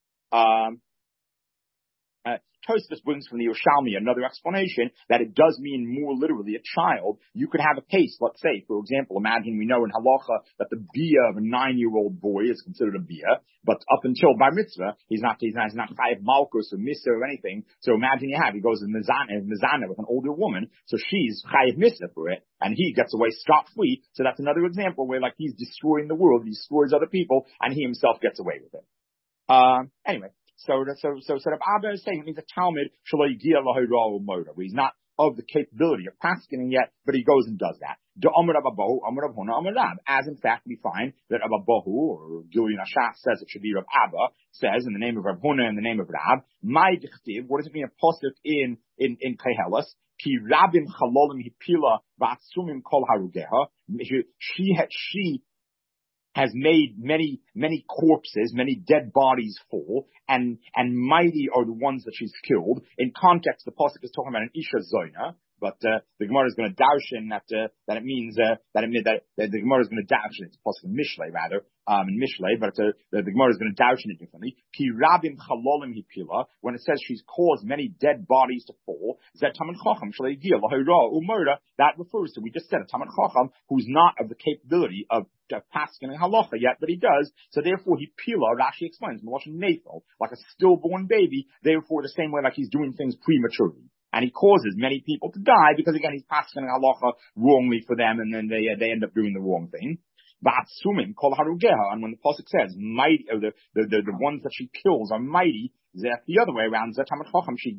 Tosfos brings from the Yerushalmi another explanation that it does mean more literally a child. You could have a case, let's say, for example, imagine we know in halacha that the bia of a 9-year-old boy is considered a bia, but up until bar mitzvah, he's not chayav malchus or misa or anything. So imagine he goes in mizana with an older woman, so she's chayav misa for it, and he gets away scot-free. So that's another example where like he's destroying the world, he destroys other people, and he himself gets away with it. Anyway. So Rav Abba is saying it means a Talmud where he's not of the capability of paskening yet, but he goes and does that. As in fact we find that Abba Bahu or Gilui Nashach says it should be Rav Abba, says in the name of Rav Huna in the name of Rab, my dichtiv, what does it mean a pasuk in Kehelas? Ki rabim chalolim hipila v'atsumim kol harugeha. She has made many corpses, many dead bodies fall, and mighty are the ones that she's killed. In context, the pasuk is talking about an isha zoina, but the Gemara is going to darshan that it means that the Gemara is going to darshan it's a pasuk in Mishlei rather in Mishlei, but the Gemara is going to darshan it differently. Ki rabim chalolim hipila, when it says she's caused many dead bodies to fall, that Talmid Chacham shleigia lahira umurda, that refers to, we just said a Talmid Chacham who's not of the capability of paskin and halacha yet, but he does. So therefore, he pila. Rashi explains, like a stillborn baby. Therefore, the same way like he's doing things prematurely, and he causes many people to die because again he's paskin and halacha wrongly for them, and then they end up doing the wrong thing. Ba'atsumim kol harugeha, and when the pasuk says mighty, the ones that she kills are mighty, that's the other way around. That's the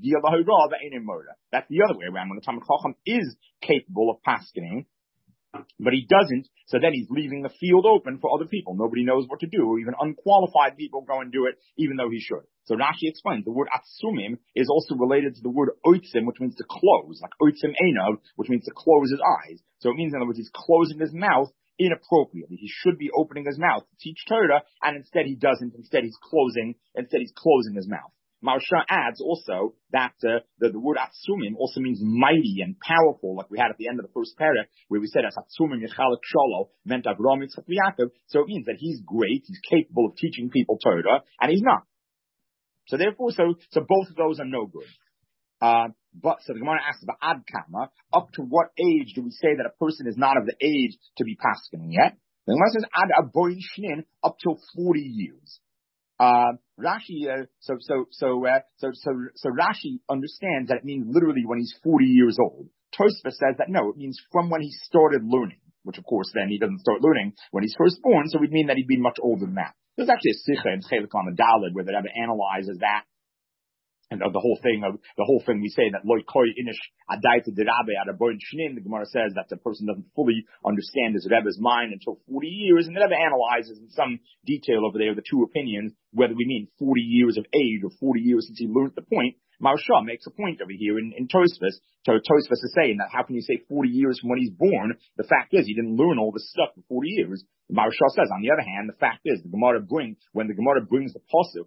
other way around when the Talmid Chacham is capable of paskining. But he doesn't, so then he's leaving the field open for other people. Nobody knows what to do, or even unqualified people go and do it, even though he should. So Rashi explains, the word atsumim is also related to the word oitzim, which means to close, like oitzim einov, which means to close his eyes. So it means, in other words, he's closing his mouth inappropriately. He should be opening his mouth to teach Torah, and instead he doesn't. Instead he's closing his mouth. Maharsha adds also that the word atsumim also means mighty and powerful, like we had at the end of the first parak, where we said as atsumim yechalek sholo meant Avraham, Yitzchak, Yaakov. So it means that he's great, he's capable of teaching people Torah, and he's not. So therefore, so both of those are no good. But so the Gemara asks about ad kama, up to what age do we say that a person is not of the age to be paskening yet? The Gemara says ad aboin shnin, up till 40 years. Rashi, so Rashi understands that it means literally when he's 40 years old. Tosfos says that no, it means from when he started learning, which of course then he doesn't start learning when he's first born, so it would mean that he'd be much older than that. There's actually a Sikha in Chelik on the Daled where the Rebbe analyzes that. And the whole thing we say that loy koi inish adaita derabe at a boin shnin. The Gemara says that the person doesn't fully understand his Rebbe's mind until 40 years, and the Rebbe analyzes in some detail over there the two opinions, whether we mean 40 years of age or 40 years since he learned the point. Maharsha makes a point over here in Tosfos. Tosfos is saying that how can you say 40 years from when he's born? The fact is he didn't learn all this stuff for 40 years. Maharsha says, on the other hand, the fact is when the Gemara brings the pasuk,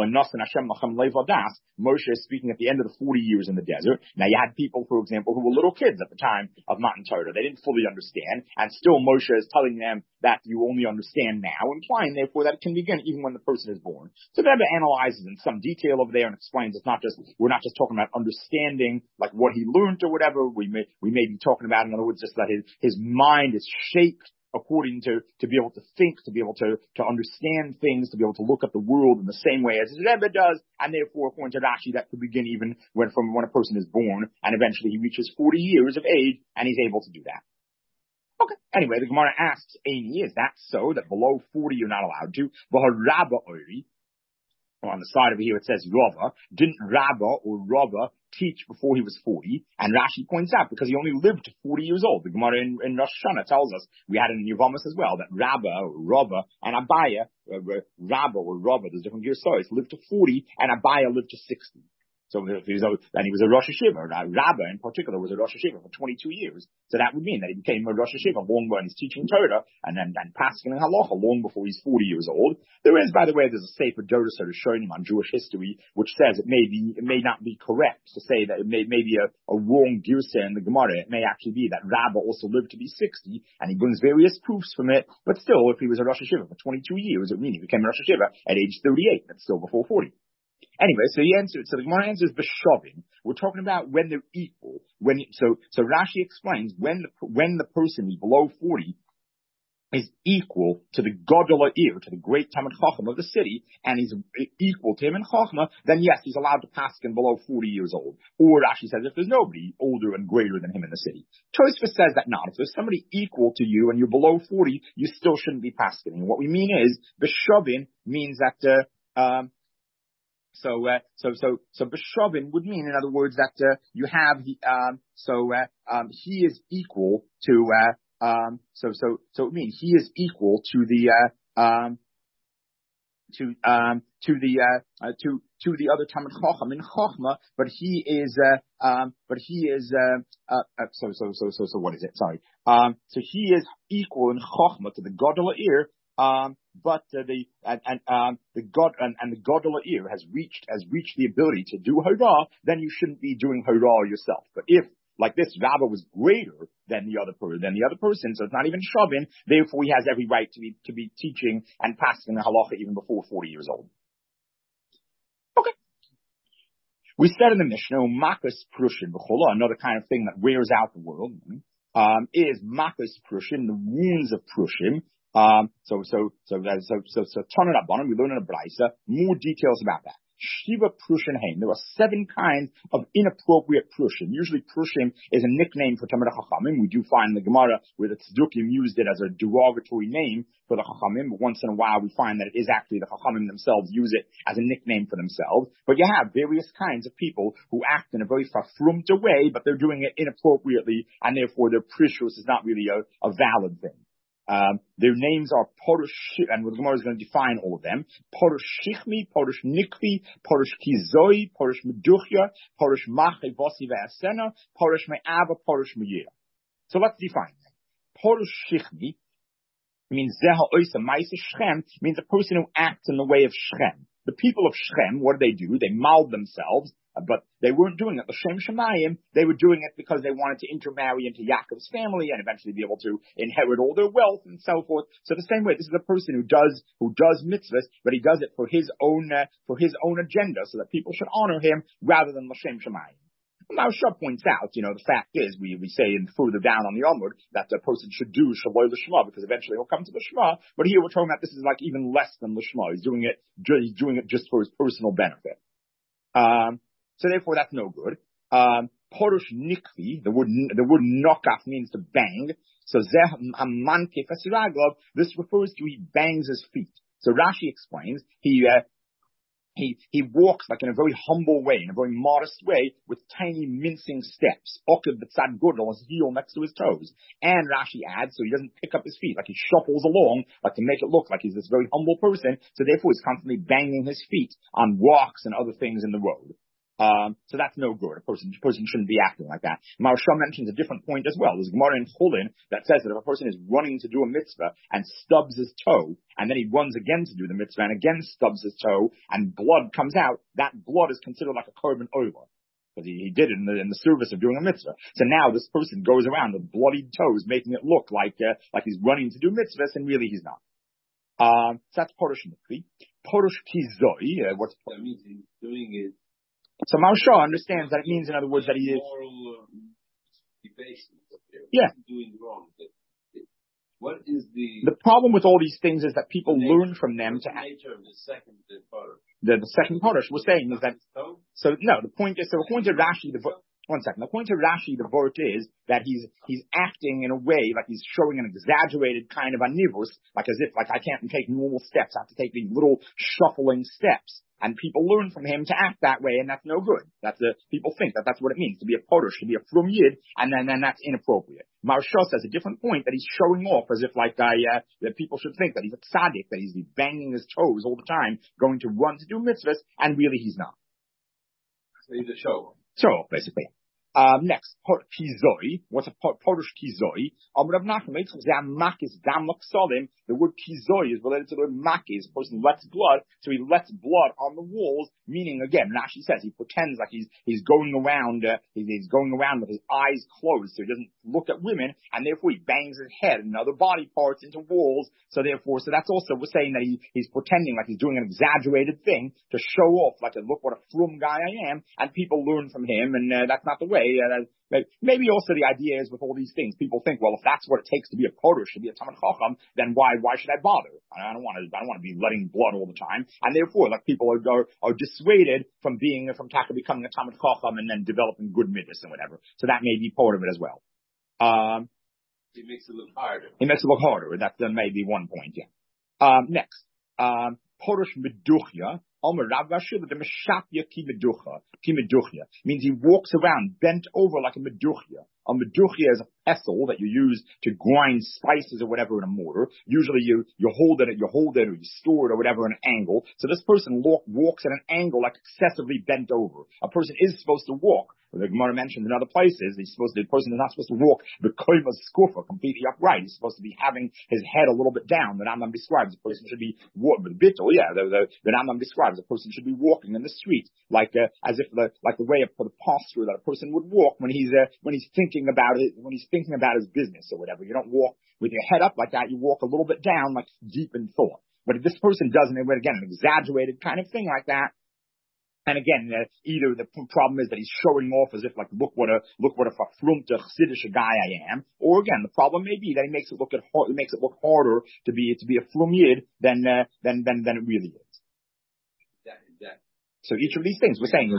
Moshe is speaking at the end of the 40 years in the desert. Now you had people, for example, who were little kids at the time of Matan Torah. They didn't fully understand, and still Moshe is telling them that you only understand now, implying therefore that it can begin even when the person is born. So the Rebbe analyzes in some detail over there and explains we're not just talking about understanding like what he learned or whatever. We may be talking about, in other words, just that his mind is shaped according to be able to think, to be able to understand things, to be able to look at the world in the same way as his Rebbe does, and therefore, according to Rashi, that could begin even when a person is born, and eventually he reaches 40 years of age, and he's able to do that. Okay. Anyway, the Gemara asks, Amy, is that so, that below 40 you're not allowed to? Rabba Oiri, on the side over here it says Rava, didn't Rabba or Rava teach before he was 40? And Rashi points out, because he only lived to 40 years old. The Gemara in Rosh Hashanah tells us, we had it in Yevamos as well, that Rabba or Rava and Abaya, Rabba or Rava, there's different gears, lived to 40, and Abaya lived to 60. So if he was and he was a Rosh Hashiva, Rabbah in particular was a Rosh Hashiva for 22 years. So that would mean that he became a Rosh Hashiva long when he's teaching Torah and passing in Halacha long before he's 40 years old. There is, by the way, there's a Sefer Doros that is showing him on Jewish history, which says it may not be correct to say that it may be a wrong girsa in the Gemara. It may actually be that Rabbah also lived to be 60, and he brings various proofs from it. But still, if he was a Rosh Hashiva for 22 years, it would mean he became a Rosh Hashiva at age 38. That's still before 40. Anyway, so the Gemara answers b'shavim. We're talking about when they're equal. So Rashi explains when the person is below 40 is equal to the Gadol Ir, to the great Talmid Chacham of the city, and he's equal to him in Chachma, then yes, he's allowed to paskin below 40 years old. Or Rashi says if there's nobody older and greater than him in the city. Tosfos says that not. If there's somebody equal to you and you're below 40, you still shouldn't be paskin. What we mean is b'shavim means that So b'shavim would mean, in other words, that you have he is equal to so it means he is equal to the other Talmid Chacham in Chachma, but he is so what is it? Sorry. So he is equal in Chachma to the Gadol Ir. But the Gadol Ir has reached the ability to do Hara, then you shouldn't be doing Hara yourself. But if, like this, Rabbah was greater than the other person, so it's not even Shavin, therefore he has every right to be teaching and passing the halacha even before 40 years old. Okay. We said in the Mishnah, Makas Prushin, another kind of thing that wears out the world, is Makas Prushin, the wounds of Prushim. So Tana Rabbanan, we learn in a Braisa, more details about that. Shiva Prushin Haim. There are 7 kinds of inappropriate Prushim. Usually Prushim is a nickname for Talmidei Chachamim. We do find in the Gemara where the Tzdukim used it as a derogatory name for the Chachamim, but once in a while we find that it is actually the Chachamim themselves use it as a nickname for themselves. But you have various kinds of people who act in a very fafrumta way, but they're doing it inappropriately, and therefore their Prishus is not really a valid thing. Their names are Porush, and the Gemara is going to define all of them. Porush Shichmi, Porush Nikvi, Porush Kizoi, Porush Meduchya, Porush Mache Vosi Ve'asena, Porush Me'ava, Porush Me'yira. So let's define them. Porush Shichmi means Zeha Oisa Maisa Shchem, means a person who acts in the way of Shchem. The people of Shchem, what do? They mauled themselves, but they weren't doing it l'shem shemayim. They were doing it because they wanted to intermarry into Yaakov's family and eventually be able to inherit all their wealth and so forth. So the same way, this is a person who does mitzvahs, but he does it for his own agenda, so that people should honor him rather than l'shem shemayim. Maharsha points out, the fact is, we say further down on the Amud that the person should do Shaloi L'Shma, because eventually he'll come to the Shema, but here we're talking about this is like even less than L'Shma. He's doing it just for his personal benefit. So therefore that's no good. Porush Nikvi, the word knockoff means to bang. So Zeh Amanke Fasiraglov, this refers to he bangs his feet. So Rashi explains, he walks like in a very humble way, in a very modest way, with tiny mincing steps. Okiv b'tzad gudel, his heel next to his toes. And Rashi adds, so he doesn't pick up his feet, like he shuffles along, like to make it look like he's this very humble person. So therefore he's constantly banging his feet on rocks and other things in the road. So that's no good. A person shouldn't be acting like that. Maharsha mentions a different point as well. There's a Gemara in Chulin that says that if a person is running to do a mitzvah and stubs his toe, and then he runs again to do the mitzvah and again stubs his toe, and blood comes out, that blood is considered like a korban oila. Because he did it in the service of doing a mitzvah. So now this person goes around with bloodied toes, making it look like he's running to do mitzvahs, and really he's not. So that's Porush Nikvi. Porush Kizoi, what that means he's doing it. So Maharsha understands that it means, in other words, that he is moral yeah. Doing wrong. What is the problem with all these things is that people learn from them to nature of the second Porush. The second Porush we're saying is that the point to Rashi the word is that he's acting in a way like he's showing an exaggerated kind of anivus, like as if I can't take normal steps, I have to take these little shuffling steps. And people learn from him to act that way, and that's no good. People think that's what it means to be a Porush, to be a Frum Yid, and then that's inappropriate. Maharsha says a different point, that he's showing off as if that people should think that he's a tzaddik, that he's banging his toes all the time, going to run to do mitzvahs, and really he's not. Need to show. So, basically. Next, kizoi. What's a Polish kizoi? The word kizoi is related to the word makis. A person lets blood, so he lets blood on the walls, meaning, again, Rashi says he pretends like he's going around, he's going around with his eyes closed, so he doesn't look at women, and therefore he bangs his head and other body parts into walls, so that's also, we're saying that he's pretending like he's doing an exaggerated thing to show off, like, look what a frum guy I am, and people learn from him, and that's not the way. Maybe also the idea is with all these things, people think, well, if that's what it takes to be a Porush, to be a Talmid Chacham, then why should I bother? I don't want to be letting blood all the time, and therefore, like, people are dissuaded from Taka becoming a Talmid Chacham and then developing good midas and whatever. So that may be part of it as well. It makes it look harder. It makes it look harder. That may be one point. Yeah. Next, Porush Meduchya. Means he walks around bent over like a meduchya. A meduchya is a pestle that you use to grind spices or whatever in a mortar. Usually you hold it or you store it or whatever in an angle. So this person walks at an angle like excessively bent over. A person is supposed to walk. The Gemara mentioned in other places, the person is not supposed to walk the koima skufa, completely upright. He's supposed to be having his head a little bit down. The Rambam describes a person should be the Rambam describes a person should be walking in the street like as if the way of the posture that a person would walk when he's thinking about it, when he's thinking about his business or whatever. You don't walk with your head up like that. You walk a little bit down, like deep in thought. But if this person doesn't, again, an exaggerated kind of thing like that. And again, either the problem is that he's showing off as if like, look what a verfrumte chassidische guy I am, or again, the problem may be that he makes it look harder to be a frum yid than it really is. So each of these things we're saying is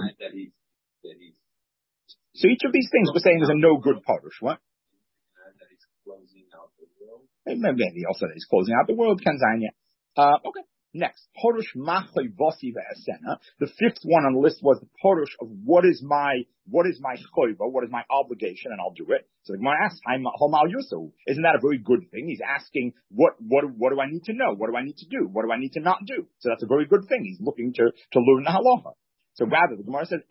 a no good Porush. What? That he's closing out the world. Maybe also that he's closing out the world. Okay. Next, Porush Machay Vosi Ve'asena. The fifth one on the list was the Porush of what is my choiva, what is my obligation, and I'll do it. So the Gemara asks, Homal Yusu. Isn't that a very good thing? He's asking, what do I need to know? What do I need to do? What do I need to not do? So that's a very good thing. He's looking to learn the halacha. So rather, the Gemara says,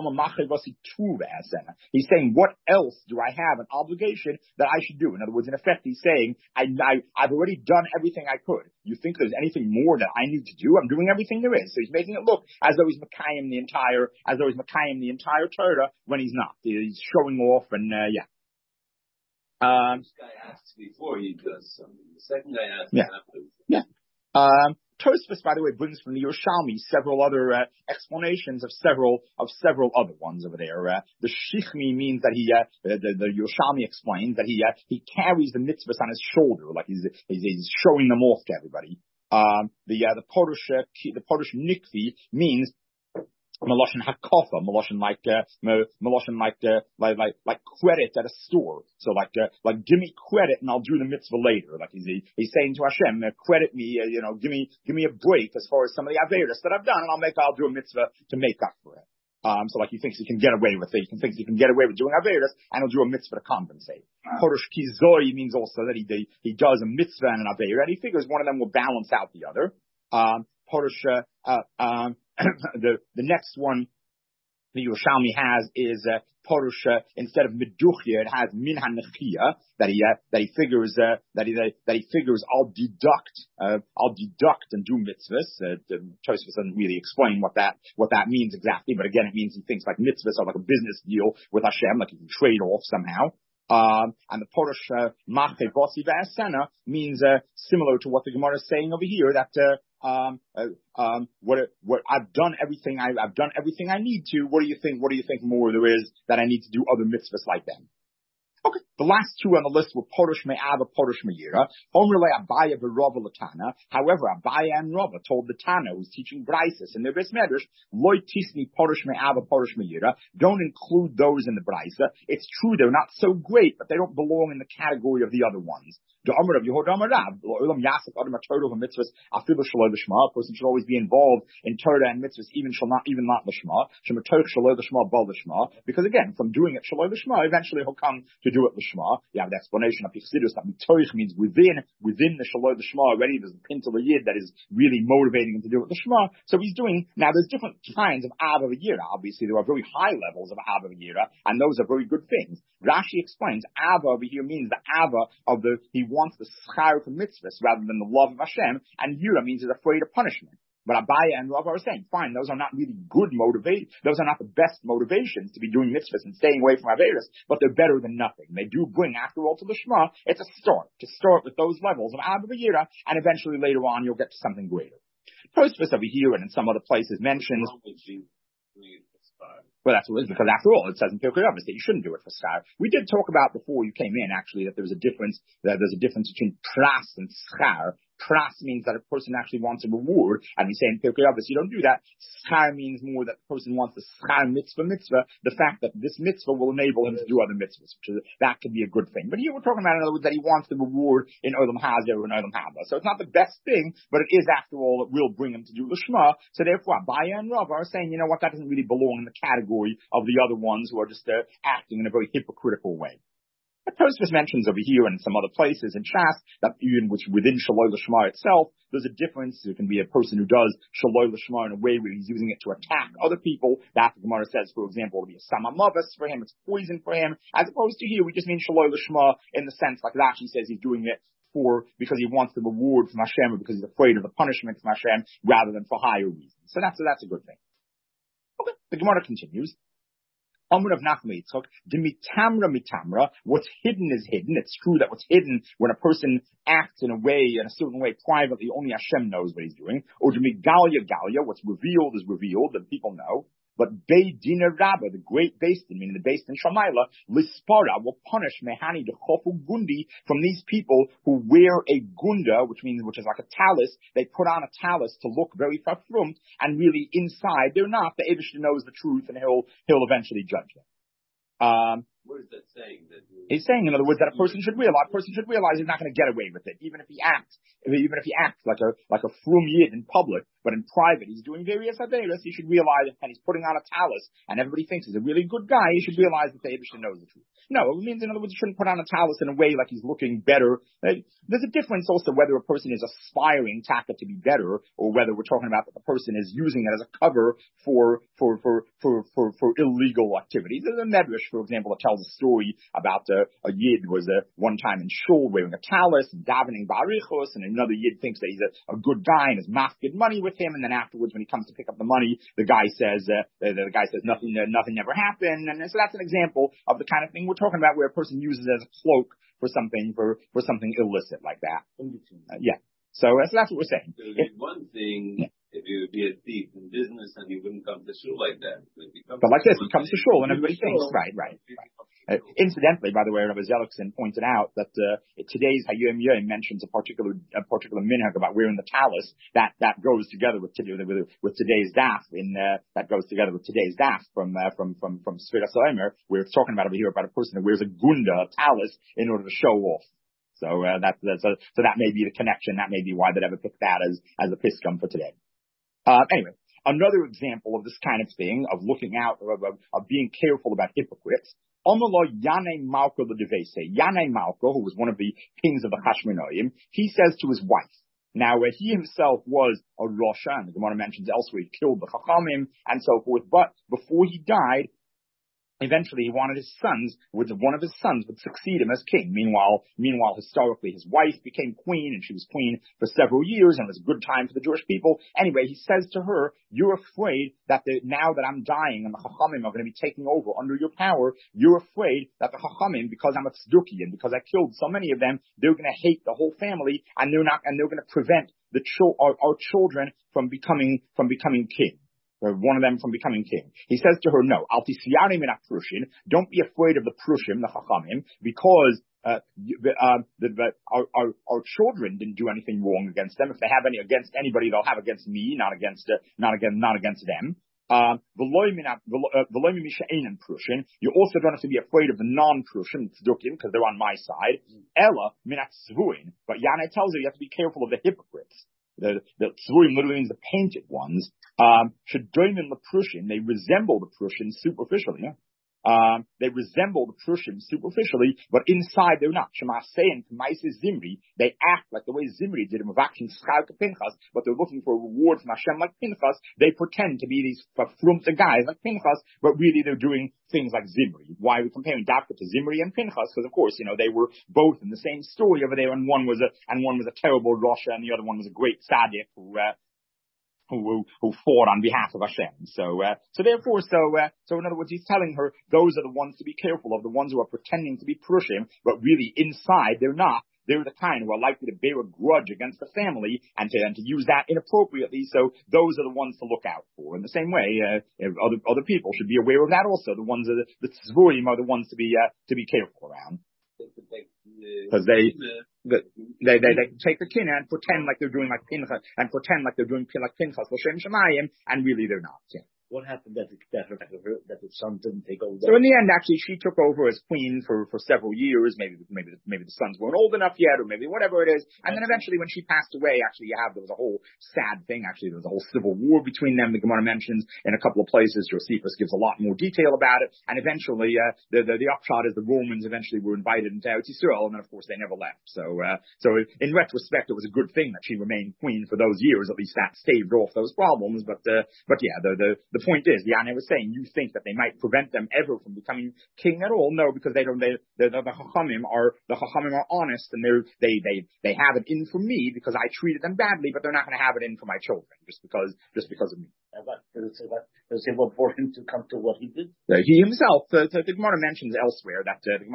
he's saying, what else do I have an obligation that I should do? In other words, in effect, he's saying, I've already done everything I could. You think there's anything more that I need to do? I'm doing everything there is. So he's making it look as though he's Makayim the entire Torah when he's not. He's showing off and, yeah. This guy asks before he does something. The second guy asks after. Yeah. Tosfos, by the way, brings from the Yerushalmi several other explanations of several other ones over there. The Shichmi means that the Yerushalmi explains that he carries the mitzvahs on his shoulder, like he's showing them off to everybody. The Porush Nikvi means Meloshin Hakofa, Meloshin like credit at a store. So like give me credit and I'll do the mitzvah later. Like he's saying to Hashem, credit me, give me a break as far as some of the averos that I've done, and I'll do a mitzvah to make up for it. So like he thinks he can get away with it. He thinks he can get away with doing averos, and he'll do a mitzvah to compensate. Porush Kizoi means also that he does a mitzvah and an avera, and he figures one of them will balance out the other. Porush the next one the Yerushalmi has is Porush. Instead of meduchya, it has min hanechia, that he figures I'll deduct and do mitzvahs. Tosfos doesn't really explain what that means exactly, but again, it means he thinks like mitzvahs are like a business deal with Hashem, like he can trade off somehow. And the Porush Machay Vosi Ve'asena means similar to what the Gemara is saying over here, that what I've done everything I need to. What do you think more there is that I need to do other mitzvahs like them? Okay, the last two on the list were Porush Me'ava, Porush Me'ira. Omrele Abaya v'Rava l'Tana. However, Abaya and Rava told the Tana, who's teaching Braises in their Bris Medrash, Loi Tisni Porush Me'ava, Porush Me'ira. Don't include those in the Braisa. It's true they're not so great, but they don't belong in the category of the other ones. A person should always be involved in Torah and mitzvahs, even not lishma. Because again, from doing it shaloi lishma, eventually he'll come to do it lishma. L'Shma. You have the explanation of Pichsidus that Mitoich means within the Shaloi L'Shma already. There's a pint of a Yid that is really motivating him to do it with the Shema. So he's doing, now there's different kinds of Av of a Yira. Obviously, there are very high levels of Av of a Yira, and those are very good things. Rashi explains, Ava over here means the Ava of he wants the schar from mitzvahs rather than the love of Hashem, and Yira means he's afraid of punishment. But Abaya and Rav are saying, fine, those are not really good those are not the best motivations to be doing mitzvahs and staying away from Averis, but they're better than nothing. They do bring, after all, to the Shema, it's a start, to start with those levels of Av Yira, and eventually later on you'll get to something greater. Tosfos over here and in some other places mentions, well, that's what it is, because after all, it says in Pirkei Avos that you shouldn't do it for schar. We did talk about before you came in, actually, that there's a difference between pras and schar. Pras means that a person actually wants a reward, and we say in Pirkei Avos you don't do that. Schar means more that the person wants the schar mitzvah, the fact that this mitzvah will enable him to do other mitzvahs, that could be a good thing. But here we're talking about, in other words, that he wants the reward in Olam Hazeh or in Olam Haba. So it's not the best thing, but it is, after all, it will bring him to do the Shema. So therefore, Abaya and Rav are saying, you know what, that doesn't really belong in the category of the other ones who are just acting in a very hypocritical way. But Tosfos mentions over here and some other places in Shas that even within Shaloi L'Shma itself, there's a difference. There can be a person who does Shaloi L'Shma in a way where he's using it to attack other people. That the Gemara says, for example, it'll be a samamavis for him, it's poison for him, as opposed to here we just mean Shaloi L'Shma in the sense like Rashi says he's doing it because he wants the reward from Hashem or because he's afraid of the punishment from Hashem rather than for higher reasons. So that's a good thing. Okay, the Gemara continues. Amr of Nachman Yitzchak, Dimitamra mitamra, what's hidden is hidden. It's true that what's hidden when a person acts in a certain way privately, only Hashem knows what he's doing. Or Dimigalia galia, what's revealed is revealed and people know. But Beidina Rabba, the great Beis Din, meaning the Beis Din Shamayla, Lispara will punish Mehani the Chofu Gundi from these people who wear a gunda, which is like a talus. They put on a talus to look very fafrumt, and really inside they're not. The Eibishter knows the truth, and he'll eventually judge them. What is that saying? He's saying, in other words, that a person should realize he's not going to get away with it, even if he acts like a frum yid in public, but in private he's doing various averos. He should realize, and he's putting on a talus, and everybody thinks he's a really good guy. He should realize that the Eibishter knows the truth. No, it means, in other words, he shouldn't put on a talus in a way like he's looking better. There's a difference also whether a person is aspiring taka to be better, or whether we're talking about that the person is using it as a cover for illegal activities. There's a medrash, for example, that tells a story about a yid was one time in shul wearing a talus and davening barichos, and another yid thinks that he's a good guy and has mafkid money with him, and then afterwards when he comes to pick up the money, the guy says nothing ever happened, and so that's an example of the kind of thing we're talking about where a person uses it as a cloak for something illicit like that. Yeah. So that's what we're saying. It would be one thing if you would be a thief in business and you wouldn't come to shul like that. But like this, he comes to shul and everybody thinks, right. Incidentally, by the way, Rabbi Zelikson pointed out that today's Hayom Yom mentions a particular minhag about wearing the talus that goes together with today's daf from Sfiras Omer, where it's talking about over here about a person who wears a gunda, a talus, in order to show off. So that may be the connection. That may be why they'd ever pick that as a piskam for today. Anyway, another example of this kind of thing, of looking out, of being careful about hypocrites. Omelo Yanei Malko the Devese. Yanei Malko, who was one of the kings of the Hashmonaim, he says to his wife. Now, he himself was a Rosha, and the Gemara mentions elsewhere, he killed the Chachamim and so forth, but before he died, eventually, he wanted one of his sons would succeed him as king. Meanwhile, historically, his wife became queen, and she was queen for several years, and it was a good time for the Jewish people. Anyway, he says to her, "You're afraid that now that I'm dying and the Chachamim are going to be taking over under your power, you're afraid that the Chachamim, because I'm a tzduki and because I killed so many of them, they're going to hate the whole family, and they're going to prevent our children from becoming king." One of them from becoming king. He says to her, no, don't be afraid of the Prushim, the Chachamim, because our children didn't do anything wrong against them. If they have any against anybody, they'll have against me, not against them. You also don't have to be afraid of the non-Prushim, because they're on my side. Ella minat tzvuin, but Yana tells you have to be careful of the hypocrites. The tzvuim literally means the painted ones. Shadayim and the Prushim, they resemble the Prushim superficially. Yeah? They resemble the Prushim superficially, but inside they're not. Shemasein K'maises Zimri, they act like the way Zimri did in Mavakin Schauke Pinchas, but they're looking for a reward from Hashem like Pinchas. They pretend to be these frumte guys like Pinchas, but really they're doing things like Zimri. Why are we comparing Dafka to Zimri and Pinchas? Because of course, they were both in the same story over there, and one was a terrible Rasha, and the other one was a great tzaddik who fought on behalf of Hashem. So in other words, he's telling her those are the ones to be careful of, the ones who are pretending to be Prushim, but really inside they're not. They're the kind who are likely to bear a grudge against the family and to use that inappropriately. So those are the ones to look out for. In the same way, other people should be aware of that also. The ones the tzvurim are the ones to be careful around. Because they take the kina and pretend like they're doing like Pinchas, and pretend like they're doing like Pinchas l'shem shemayim, and really they're not. Yeah. What happened that the son didn't take over? So in the end, actually, she took over as queen for several years. Maybe the sons weren't old enough yet, or maybe whatever it is. And then eventually, when she passed away, actually, there was a whole sad thing. Actually, there was a whole civil war between them. The Gemara mentions in a couple of places. Josephus gives a lot more detail about it. And eventually, the upshot is the Romans eventually were invited into Eretz Yisrael, and then of course they never left. So in retrospect, it was a good thing that she remained queen for those years. At least that staved off those problems. But yeah, the point is, Yana was saying, you think that they might prevent them ever from becoming king at all? No, because the Chachamim are honest, and they have it in for me because I treated them badly, but they're not going to have it in for my children just because of me. Does it important him to come to what he did? He himself, the Gemara mentions elsewhere that you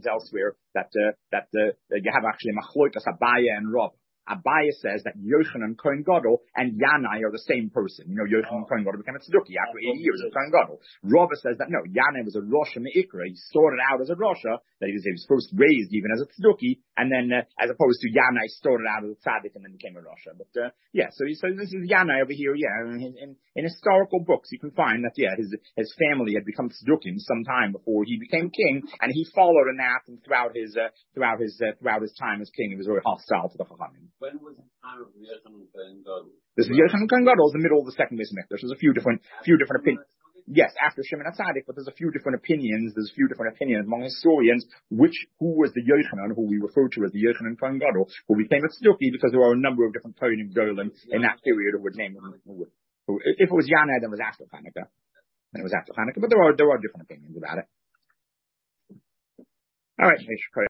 have actually machlokas Abaye and Rav. Abaye says that Yochanan Kohen Gadol and Yanai are the same person. Yochanan Kohen Gadol became a tzedukah after 80 years of Kohen Gadol. Rava says that no, Yanai was a Rosha Me'ikra. He started out as a Rosha, that he was first raised even as a tzedukah, and then as opposed to Yanai started out as a tzaddik and then became a Rosha. But so this is Yanai over here. Yeah, in historical books you can find that his family had become tzedukahim some time before he became king, and he followed in that, and throughout his time as king, he was very hostile to the Chachamim. When was the time of Yochanan Kohen Gadol? This is Yochanan Kohen Gadol, the middle of the second Beis Mikdash. There's a few different opinions. Yes, after Shimon HaTzadik, but there's a few different opinions. There's a few different opinions among historians who was the Yochanan, who we refer to as the Yochanan Kohen Gadol, who became a tzedukah, because there are a number of different Kohenim Golim in that period who would name him. If it was Yanai, then it was after Hanukkah. But there are different opinions about it. All right,